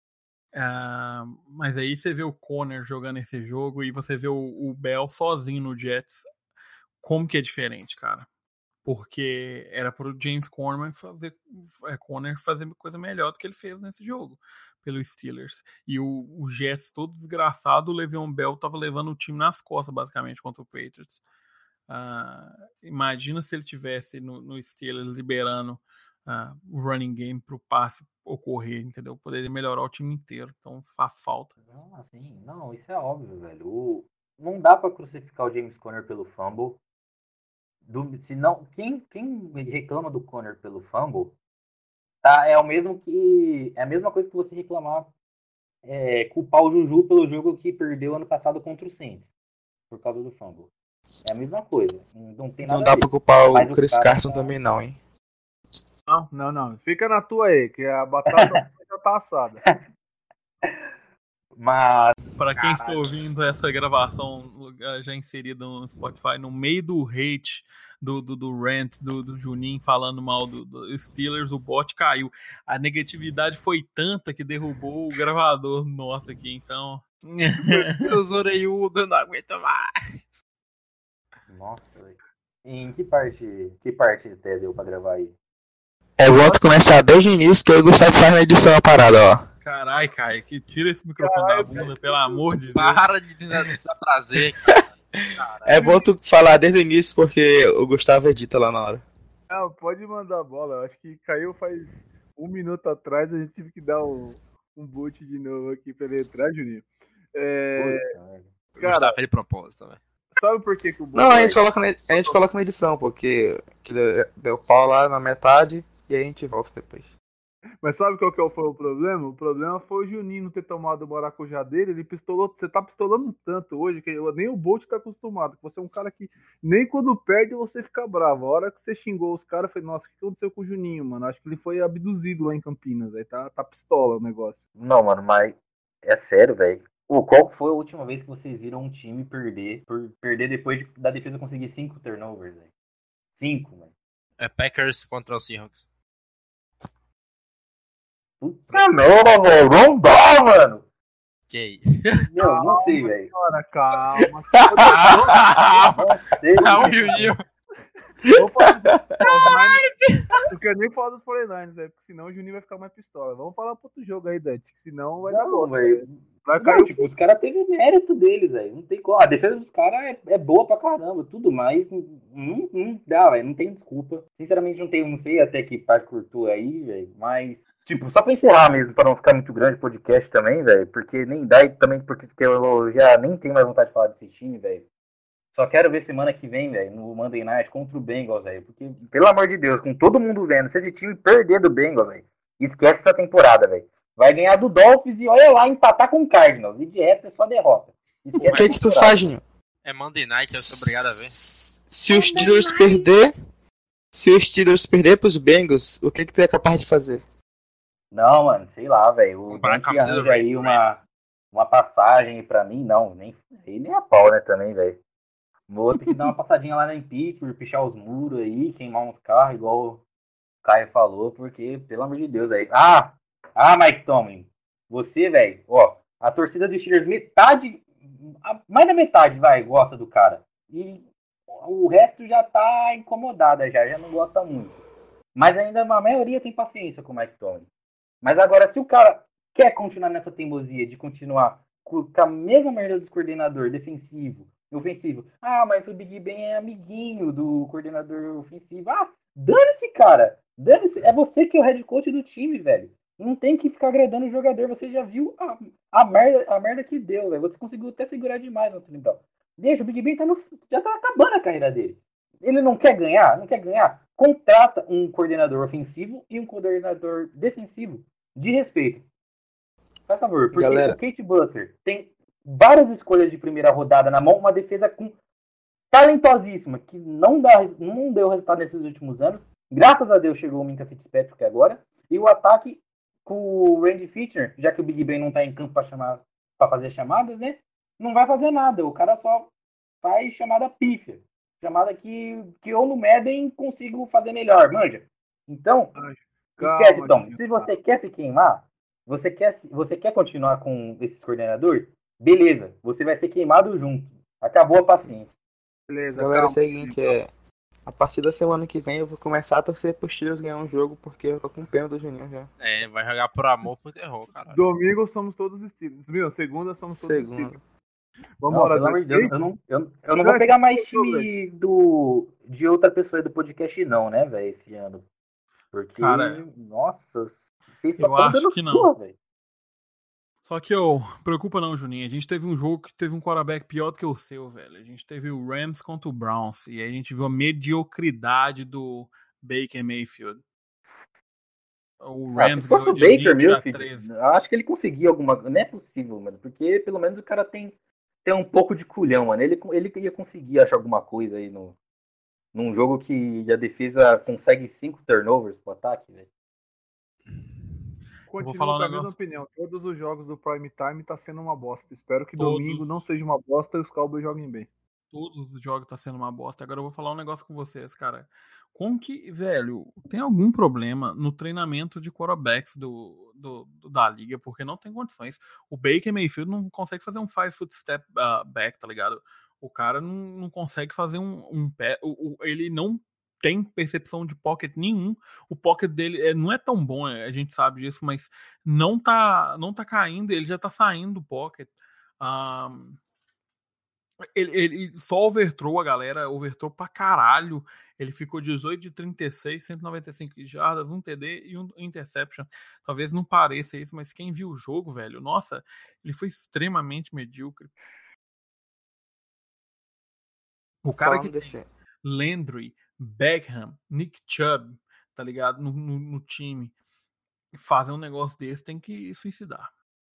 Uh, mas aí você vê o Conner jogando esse jogo e você vê o, o Bell sozinho no Jets. Como que é diferente, cara? Porque era pro James Conner fazer, é, Conner fazer coisa melhor do que ele fez nesse jogo pelo Steelers. E o, o Jets todo desgraçado, o Le'Veon Bell tava levando o time nas costas basicamente contra o Patriots. Uh, imagina se ele tivesse no, no Steelers liberando uh, o running game pro passe ocorrer, entendeu? Poderia melhorar o time inteiro, então faz falta. Não, assim, não, isso é óbvio, velho. O, não dá pra crucificar o James Conner pelo fumble. Do, se não, quem, quem reclama do Conner pelo fumble tá, é o mesmo que é a mesma coisa que você reclamar, é, culpar o Juju pelo jogo que perdeu ano passado contra o Saints por causa do fumble. É a mesma coisa. Não tem nada Não dá a ver. pra culpar o Mas Chris cara Carson tá- também não, hein? Não, não, não. Fica na tua aí, que a batata já tá assada. Mas Para quem está Caralho. ouvindo essa gravação eh, já inserida no Spotify, no meio do hate, do, do, do rant, do, do Juninho falando mal do, do Steelers, o bot caiu. A negatividade foi tanta que derrubou o gravador nosso aqui, então... Seus orelhudos, não aguento mais. Nossa, velho. Em que parte, que parte até deu pra gravar aí? É bom tu começar desde o início que o Gustavo faz na edição a parada, ó. Carai, Caio, que tira esse microfone Caralho, da bunda, pelo amor de Deus. Para de dar dar prazer. É bom tu falar desde o início porque o Gustavo edita lá na hora. Não, pode mandar a bola. Eu acho que caiu faz um minuto atrás. A gente teve que dar um, um boot de novo aqui pra ele entrar, Juninho. É, Puta, velho. cara, Gustavo fez de propósito, velho. sabe por que, que o bot... Não, a gente coloca na, a gente coloca na edição, porque que deu, deu pau lá na metade e aí a gente volta depois. Mas sabe qual que foi o problema? O problema foi o Juninho não ter tomado o maracujá dele. Ele pistolou. Você tá pistolando tanto hoje que eu- nem o Bolt tá acostumado. Você é um cara que nem quando perde você fica bravo. A hora que você xingou os caras, foi, nossa, o que aconteceu com o Juninho, mano? Acho que ele foi abduzido lá em Campinas. Aí tá, tá pistola o negócio. Não, mano, mas é sério, velho. Pô, qual foi a última vez que vocês viram um time perder por perder depois de, da defesa conseguir cinco turnovers, velho? Cinco, velho. É Packers contra o Seahawks. Puta não, velho. Não dá, mano. Que aí? Não, não sei, velho. Cara, calma. Não sei, Não, velho. Juninho. Vamos falar dos quarenta e nine. Não quero nem falar dos quarenta e nine, velho, porque senão o Juninho vai ficar mais pistola. Vamos falar pro outro jogo aí, Dante, que senão vai dar Não, bosta. velho. Vai Não, cair o tipo, os caras teve mérito deles, velho. Não tem como. A defesa dos caras é, é boa pra caramba, tudo mais. Não, não dá, velho. Não tem desculpa. Sinceramente, não tem, não sei até que parte curtou aí, velho. Mas, tipo, só pra encerrar mesmo, pra não ficar muito grande o podcast também, velho. Porque nem dá e também porque eu já nem tenho mais vontade de falar desse time, velho. Só quero ver semana que vem, velho, no Monday Night contra o Bengals, velho. Porque, pelo amor de Deus, com todo mundo vendo, se esse time perder do Bengals, velho, esquece essa temporada, velho. Vai ganhar do Dolphins e olha lá, empatar com o Cardinals. E de resto é só derrota. Esquece O que a que tu temporada. faz, Juninho? É Monday Night, eu sou obrigado a ver. Se os Steelers perder, se os Steelers perder pros Bengals, o que que tu é capaz de fazer? Não, mano, sei lá, velho. O Comprar a Dante camisa do arranja aí Ravens. uma, uma passagem aí pra mim. Não, nem, aí nem a pau, né, também, velho. Vou ter que dar uma passadinha lá na Pittsburgh, pichar os muros aí, queimar uns carros, igual o Caio falou, porque, pelo amor de Deus, aí. Ah! Ah, Mike Tomlin. Você, velho, ó, a torcida dos Steelers, metade, a- mais da metade, vai, gosta do cara. E o resto já tá incomodada, já, já não gosta muito. Mas ainda a maioria tem paciência com o Mike Tomlin. Mas agora, se o cara quer continuar nessa teimosia de continuar com com a mesma merda dos coordenador defensivo e ofensivo, ah, mas o Big Ben é amiguinho do coordenador ofensivo. Ah, dane-se, cara. Dane-se. É você que é o head coach do time, velho. Não tem que ficar agradando o jogador. Você já viu a, a, merda, a merda que deu, velho. Você conseguiu até segurar demais, Antônio Brown. Deixa, o Big Ben tá no, já tá acabando a carreira dele. Ele não quer ganhar? Não quer ganhar? Contrata um coordenador ofensivo e um coordenador defensivo de respeito. Faz favor, porque Galera. o Kate Butler tem várias escolhas de primeira rodada na mão, uma defesa com talentosíssima, que não, dá, não deu resultado nesses últimos anos. Graças a Deus chegou o Minka Fitzpatrick agora. E o ataque com o Randy Fitcher, já que o Big Ben não tá em campo para chamar, para fazer chamadas, né? Não vai fazer nada. O cara só faz chamada pífia. Chamada que, que eu no Madden consigo fazer melhor, manja. Então, Calma, esquece, Tom. Juninho. Se você quer se queimar, Você quer, você quer continuar com esses coordenador? Beleza, você vai ser queimado junto. Acabou a paciência. Beleza, Galera, é o calma. seguinte, é. A partir da semana que vem eu vou começar a torcer pros Steelers ganhar um jogo, porque eu tô com pena do Juninho já. É, vai jogar por amor, por terror, cara. Domingo somos todos Steelers. Viu? Segunda somos todos Segundo. Steelers. Vamos Não, embora. pelo amor de Deus, Eita, eu não, eu, eu não vou pegar mais time do, de outra pessoa do podcast, não, né, velho, esse ano. Porque, Cara, nossa, vocês só eu estão acho dando que não. surra, velho. Só que, ô, preocupa não, Juninho. A gente teve um jogo que teve um quarterback pior do que o seu, velho. A gente teve o Rams contra o Browns. E aí a gente viu a mediocridade do Baker Mayfield. O Ah, se Rams fosse o ganhou de Baker, vinte meu a filho, treze. eu acho que ele conseguia alguma coisa. Não é possível, mano. Porque pelo menos o cara tem, tem um pouco de culhão, mano. Ele, ele ia conseguir achar alguma coisa aí no, num jogo que a defesa consegue cinco turnovers pro ataque, velho. Continuo falar um com a mesma negócio. opinião. Todos os jogos do Prime Time tá sendo uma bosta. Espero que Todos. domingo não seja uma bosta e os Cowboys joguem bem. Todos os jogos tá sendo uma bosta. Agora eu vou falar um negócio com vocês, cara. Como que, velho, tem algum problema no treinamento de quarterbacks do, do, do- da liga? Porque não tem condições. O Baker Mayfield não consegue fazer um five foot step uh, back, tá ligado? O cara não, não consegue fazer um, um pé. O, o- ele não tem percepção de pocket nenhum. O pocket dele é, não é tão bom, é, a gente sabe disso, mas não tá, não tá caindo, ele já tá saindo do pocket. Ah, ele, ele só overthrow a galera, overthrow pra caralho. Ele ficou dezoito de trinta e seis, cento e noventa e cinco jardas, um T D e um interception. Talvez não pareça isso, mas quem viu o jogo, velho, nossa, ele foi extremamente medíocre. O cara que Falando tem desse. Landry, Beckham, Nick Chubb, tá ligado? No, no, no time. Fazer um negócio desse tem que suicidar.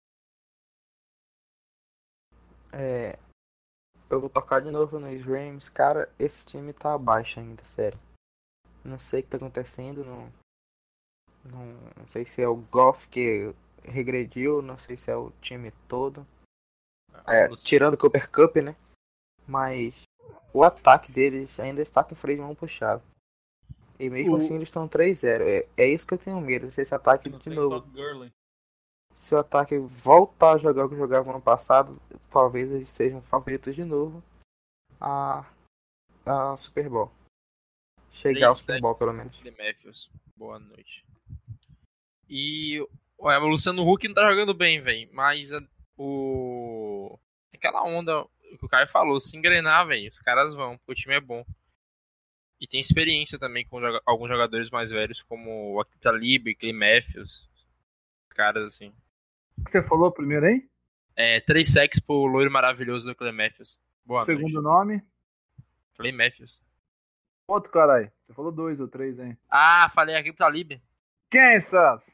É, eu vou tocar de novo nos Rams. Cara, esse time tá abaixo ainda, sério. Não sei o que tá acontecendo. Não, não, não sei se é o Goff que regrediu. Não sei se é o time todo. É, tirando o Cooper Cup, né? Mas o ataque deles ainda está com o freio de mão puxado. E mesmo O- assim eles estão três a zero. É, é isso que eu tenho medo. Se esse ataque Não de tem novo. Todd Gurley. Se o ataque voltar a jogar o que jogava no ano passado, talvez eles sejam favoritos de novo a, a Super Bowl. Chegar ao Super Bowl, pelo menos. The Matthews. Boa noite. E ué, o Luciano Huck não tá jogando bem, velho. Mas a- o. Aquela onda que o Caio falou, se engrenar, velho, os caras vão, porque o time é bom. E tem experiência também com joga- alguns jogadores mais velhos, como o Akita Talib, Clay Matthews. Os caras assim. O que você falou primeiro, hein? É, três sacks pro loiro maravilhoso do Clay Matthews. Boa Segundo noite. nome. Clay Matthews. Outro, caralho. Você falou dois ou três, hein? Ah, falei aqui pro Talib. Kansas!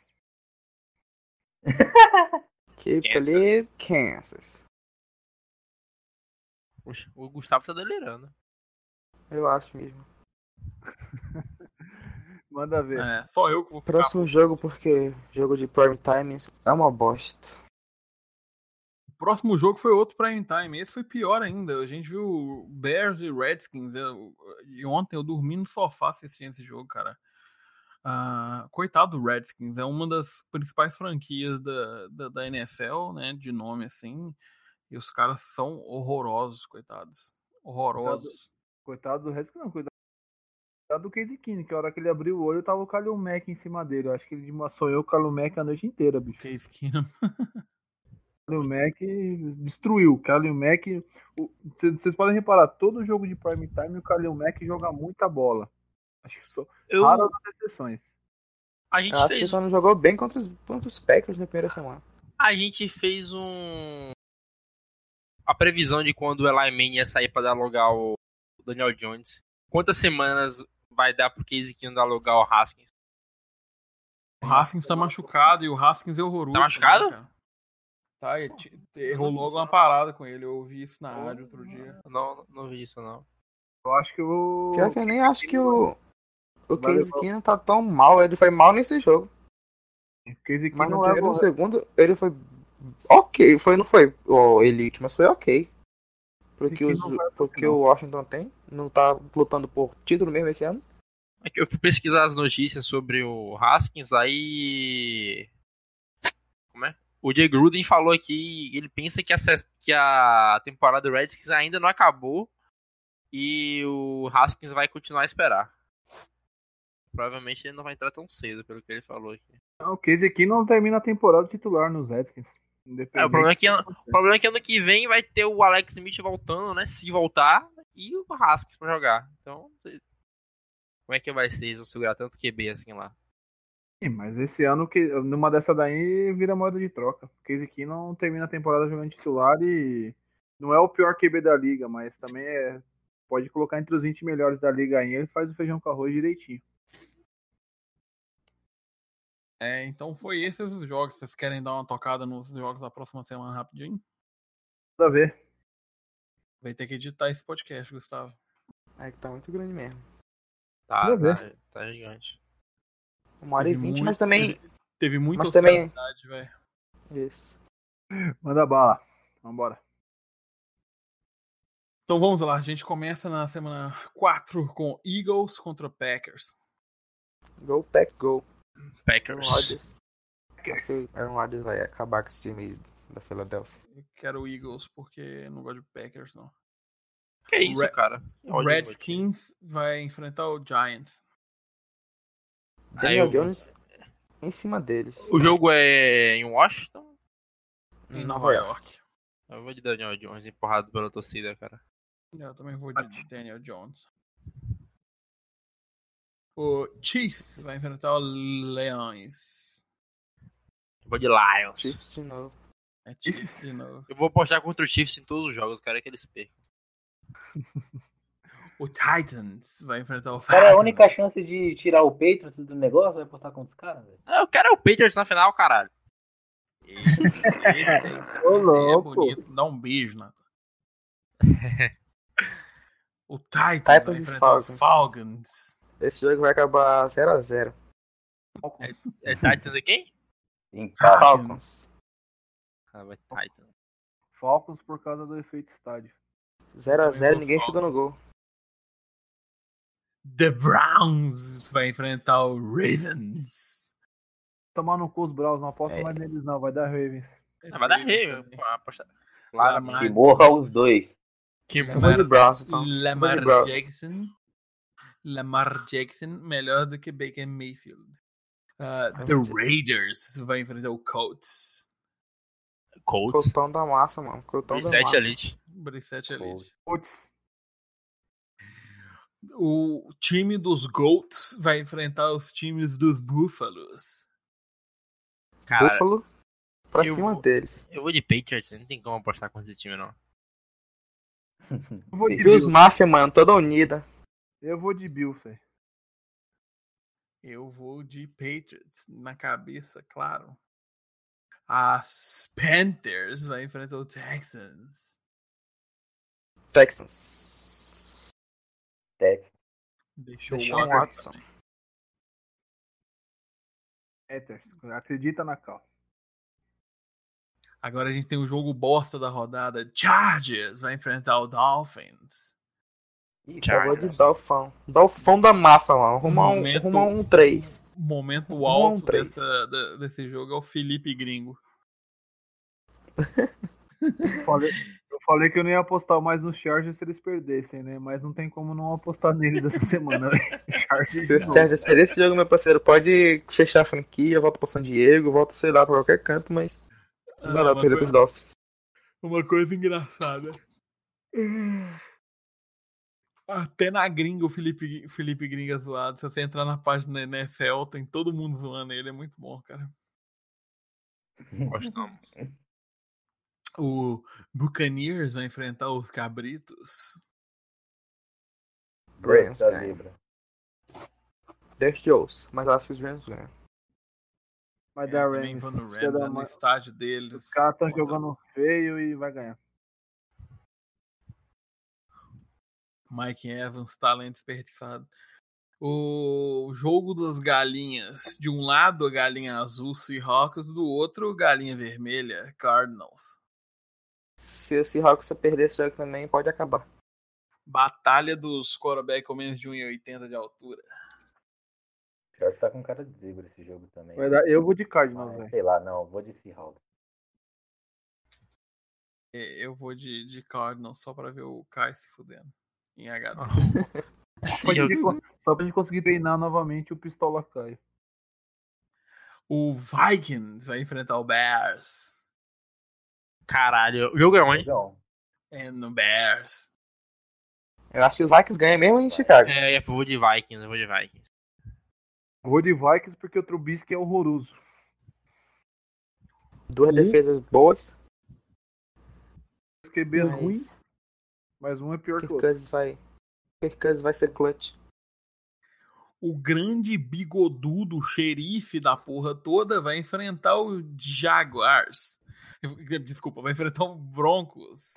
Keep Kansas. ali, Kansas. Poxa, o Gustavo tá delirando. Eu acho mesmo. Manda ver. É, só eu que vou ficar. Próximo jogo, porque jogo de prime time é uma bosta. O próximo jogo foi outro prime time. Esse foi pior ainda. A gente viu Bears e Redskins. Eu- e ontem eu dormi no sofá assistindo esse jogo, cara. Ah, coitado do Redskins. É uma das principais franquias da, da, da N F L, né? De nome assim. E os caras são horrorosos, coitados. Horrorosos. Coitado do resto, não. Coitado do Casey Keenum, que a hora que ele abriu o olho tava o Kalil Mack em cima dele. Eu acho que ele sonhou com o Kalil Mack a noite inteira, bicho. Case Keenum. Kalil Mack destruiu. Kalil Mack. o- cê- Vocês podem reparar, todo jogo de prime time o Kalil Mack joga muita bola. Acho que só Eu, raras as exceções. a gente Eu acho que fez só não jogou bem contra os, contra os Packers na primeira semana. A gente fez um. A previsão de quando o Eli Manning ia sair pra dar lugar ao Daniel Jones. Quantas semanas vai dar pro Case Keenum dar lugar ao Haskins? O Haskins tá machucado e o Haskins é horroroso. Tá machucado? também, cara. Tá, e te- te- rolou uma parada com ele. Eu ouvi isso na rádio outro dia. Não, não vi isso não. Eu acho que o. Pior que eu nem acho que o. O Vai Case levar- Keenum tá tão mal. Ele foi mal nesse jogo. Casey Mas Keenum no primeiro e leva- no segundo, ele foi ok. Foi, não foi o elite, mas foi ok. Porque, Keenum os, não vai pro porque final. o Washington tem. Não tá lutando por título mesmo esse ano. É que eu fui pesquisar as notícias sobre o Haskins, aí. O Jay Gruden falou aqui, ele pensa que a, que a temporada do Redskins ainda não acabou e o Haskins vai continuar a esperar. Provavelmente ele não vai entrar tão cedo, pelo que ele falou aqui. Não, o Case aqui não termina a temporada titular nos Redskins. É, o, problema é que, o problema é que ano que vem vai ter o Alex Smith voltando, né? Se voltar, e o Haskins pra jogar. Então, como é que vai ser? Eles vão segurar tanto Q B assim lá. Sim, mas esse ano, que numa dessa daí, vira moeda de troca. O Case aqui não termina a temporada jogando titular e não é o pior Q B da liga, mas também é, pode colocar entre os vinte melhores da liga aí, ele faz o feijão com arroz direitinho. É, então foi esses os jogos. Vocês querem dar uma tocada nos jogos da próxima semana rapidinho? Nada a ver. Vai ter que editar esse podcast, Gustavo. É que tá muito grande mesmo. Tá, Nada a tá, tá gigante. Uma hora e Teve vinte, muito- mas também. Teve, teve muita mas também- ansiedade, velho. Isso. Manda bala. Vambora. Então vamos lá, a gente começa na semana quatro com Eagles contra Packers. Go, pack, go. Aaron Packers. Rodgers. Acho que Aaron Rodgers vai acabar com esse time da Philadelphia. Eu quero o Eagles porque eu não gosto de Packers, não. Que isso, Re- cara? O Redskins vai enfrentar o Giants. Daniel eu- Jones em cima deles. O jogo é em Washington? Em Nova Nova York. York. Eu vou de Daniel Jones empurrado pela torcida, cara. Eu também vou de Daniel Jones. O Chiefs vai enfrentar o Leões. Eu vou de Lions. Chiefs de novo. É Chiefs de novo. Eu vou apostar contra o Chiefs em todos os jogos, cara, que eles percam. O Titans vai enfrentar o Cara, é a Falcons. única chance de tirar o Patriots do negócio, vai postar contra os caras, velho. Eu quero é o Patriots na final, caralho. Esse, esse, aí- Ô, esse aí é louco. bonito. Dá um beijo, Nathan. O Titans, Titans vai e enfrentar Falcons. o Falcons. Esse jogo vai acabar zero a zero. É Titans e quem? Empate. Falcons. Ah, vai Titans. Falcons por causa do efeito estádio. zero a Também zero, vou ninguém Falcons. chuta no gol. The Browns vai enfrentar o Ravens. Tomar no cu os Browns, não aposto É. mais neles não, vai dar Ravens. Ah, vai dar rei, pô, aposta. Lamar- Claramente. Que morra os dois. Que Eu vou de Browns, então. Lamar Vou de Browns. Jackson. Lamar Jackson melhor do que Baker Mayfield. Uh, the Entendi. Raiders vai enfrentar o Colts. Colts. Cotão da massa, mano. Cotão da Reset massa. Elite. Brissette Elite. Putz, O time dos Goats vai enfrentar os times dos Búfalos. Cara, Buffalo pra eu cima vou- deles. eu vou de Patriots, não tem como apostar com esse time, não. eu vou de Bills Bills. Mafia, mano, toda unida. Eu vou de Bills, velho. Eu vou de Patriots na cabeça, claro. As Panthers vai enfrentar o Texans. Texans. Texas. Deixou o Deshaun Watson. Watson. Panthers, acredita na cal. Agora a gente tem o jogo bosta da rodada. Chargers vai enfrentar o Dolphins. Ih, Eu vou cara. de Dolphão. Dolphão da massa, mano. Arruma um, Momento- arruma um três. O momento Um alto três. dessa, da- desse jogo é o Felipe Gringo. Eu falei, eu falei que eu não ia apostar mais nos Chargers se eles perdessem, né? Mas não tem como não apostar neles essa semana, né? Chargers Se de os novo. Chargers perder esse jogo, meu parceiro, pode fechar a franquia, volta pro San Diego, volta, sei lá, pra qualquer canto, mas não dá Ah, pra uma, perder coi- pros Dolphins. uma coisa engraçada. Até na gringa o Felipe, Felipe Gringo é zoado. Se você entrar na página da N F L, tem todo mundo zoando ele. É muito bom, cara. Gostamos. O Buccaneers vai enfrentar os Cabritos. Rams, a ganha. zebra. Deus Jones, mas eu acho que os Rams ganham. Vai É, dar eu também Rams. vou no Filha Rams, da é no mãe. estádio deles. Os caras estão contra jogando feio e vai ganhar. Mike Evans, talento desperdiçado. O jogo das galinhas. De um lado, a galinha azul, Seahawks. Do outro, galinha vermelha, Cardinals. Se o Seahawks perder esse jogo também, pode acabar. Batalha dos quarterback com menos de um e oitenta de altura. Pior que tá com cara de zebra esse jogo também. Vai dar, eu vou de Cardinals, Mas, velho. sei lá, não, vou de Seahawks. Eu vou de, de Cardinals só pra ver o Kai se fudendo em H D. Só pra, gente, só pra gente conseguir treinar novamente o Pistola Caio. O Vikings vai enfrentar o Bears. Caralho, o jogo é onde? Legal. É no Bears. Eu acho que os Vikings ganham mesmo em Chicago. É, eu vou de Vikings, eu vou de Vikings. Vou de Vikings porque o Trubisky é horroroso. Duas Hum. defesas boas. Os Q Bs Mas ruins, mas um é pior que o Kirk outro. Cousins vai... Kirk Cousins vai ser clutch. O grande bigodudo xerife da porra toda vai enfrentar o Jaguars. Desculpa, vai enfrentar o Broncos.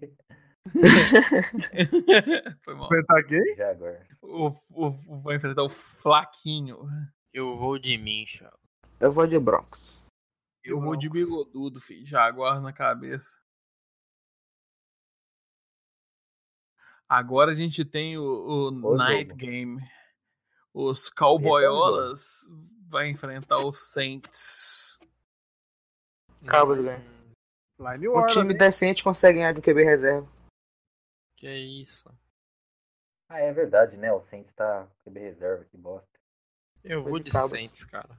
Foi mal. Enfrentar quem? Jaguar. O, o, o- vai enfrentar o Flaquinho. Eu vou de Mincha. Eu vou de Broncos. Eu vou de bigodudo, filho. Jaguars na cabeça. Agora a gente tem o, o O Night jogo. Game. Os Esse é o Cowboyolas vai enfrentar os Saints. Cowboys ganha. Lá em New Um Orleans, time hein? decente consegue ganhar de Q B reserva. Que isso. Ah, é verdade, né? O Saints tá com Q B reserva, que bosta. Eu Vou vou de de Cowboys. Saints, cara.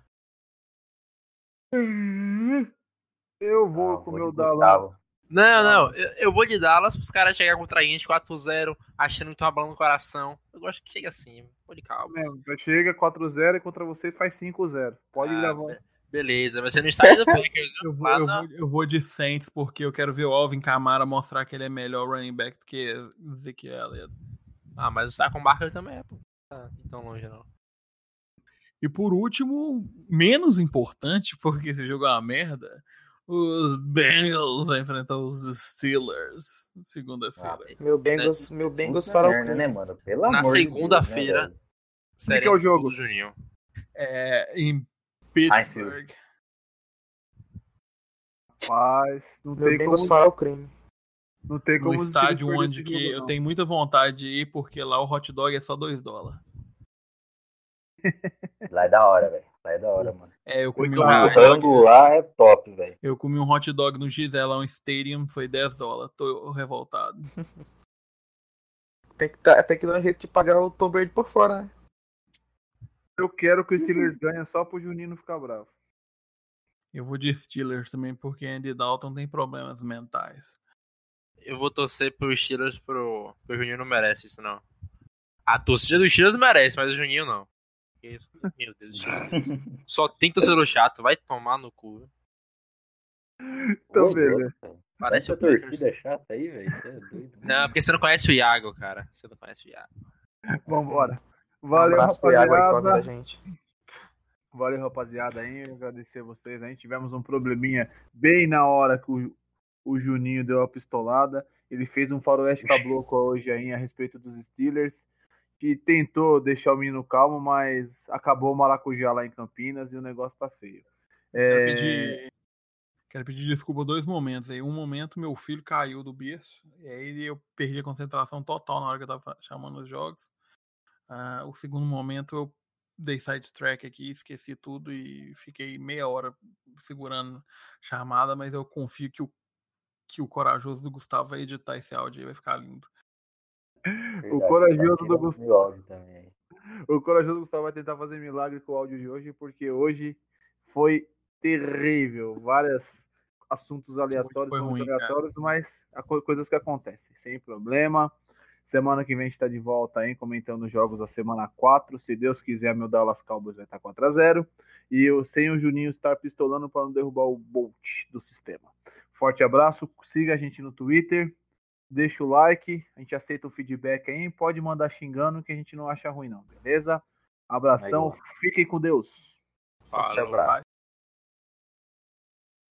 Eu vou Ah, com o vou meu de Dallas. Gustavo. Não, não, eu, eu vou de Dallas pros caras chegar contra a gente quatro a zero, achando que tem uma bola no coração. Eu gosto que chegue assim, vou de Cowboys. Mesmo, já chega quatro a zero e contra vocês faz cinco a zero. Pode Ah, gravar. be- Beleza, vai ser no estádio do Packers. Eu vou, lá eu, na- vou, eu vou de Saints porque eu quero ver o Alvin Kamara mostrar que ele é melhor running back do que Ezekiel Elliott. Ah, mas o Saquon Barkley também é, pô. Tá tão longe, não. E por último, menos importante, porque esse jogo é uma merda, os Bengals vão enfrentar os Steelers segunda-feira. Ah, Meu Bengals, meu Bengals puta fará o merda, crime. né, mano? Pelo Na amor de segunda-feira, Deus, né, velho? Onde que é o jogo? do Juninho. É, em Pittsburgh. Mas não Meu tem Bengals como, fará o crime. não tem No como os estádio Steelers onde perder esse que jogo, eu não. tenho muita vontade de ir, porque lá o hot dog é só dois dólares. Lá é da hora, velho. Lá é da hora, mano. É, eu Foi comi um claro. O hot rango dog. lá é top, velho. Eu comi um hot dog no Giselão Stadium, foi dez dólares. Tô revoltado. Tem que, tá, tem que dar um jeito de pagar o Tom Brady por fora, né? Eu quero que o Steelers ganhe só pro Juninho não ficar bravo. Eu vou de Steelers também, porque Andy Dalton tem problemas mentais. Eu vou torcer pro Steelers pro. Porque o Juninho não merece isso, não. A torcida do Steelers merece, mas o Juninho não. Porque, meu Deus, Steelers. Só tem torcedor chato, vai tomar no cu. viu? Então, Ô, beleza. louco, velho. Parece Essa o Packers. torcida é chata aí, velho. Você é doido. Não, porque você não conhece o Iago, cara. Você não conhece o Iago. Vambora. Um Valeu, abraço pro Iago aí que tá ouvindo a rapaziada. gente. Valeu, rapaziada. Aí, agradecer a vocês. A gente tivemos um probleminha bem na hora que o, o Juninho deu a pistolada. Ele fez um faroeste caboclo hoje aí a respeito dos Steelers, que tentou deixar o menino calmo, mas acabou o maracujá lá em Campinas e o negócio tá feio. Quero, É, pedir, quero pedir desculpa dois momentos aí. Um momento, meu filho caiu do berço. E aí eu perdi a concentração total na hora que eu tava chamando os jogos. Ah, o segundo momento, eu dei sidetrack aqui, esqueci tudo e fiquei meia hora segurando chamada, mas eu confio que o, que o corajoso do Gustavo vai editar esse áudio e vai ficar lindo. O corajoso Tá do tirando Gustavo. meu áudio também. O corajoso do Gustavo vai tentar fazer milagre com o áudio de hoje, porque hoje foi terrível. Vários assuntos aleatórios, Foi momentos ruim, cara. aleatórios, mas a co- coisas que acontecem, sem problema. Semana que vem a gente está de volta aí, comentando os jogos da semana quatro. Se Deus quiser, meu Dallas Cowboys vai estar quatro a zero. E eu, sem o Juninho estar pistolando para não derrubar o Bolt do sistema. Forte abraço, siga a gente no Twitter, deixa o like, a gente aceita o feedback aí, pode mandar xingando que a gente não acha ruim não, beleza? Abração, Aí, fiquem com Deus. Forte Falou. abraço.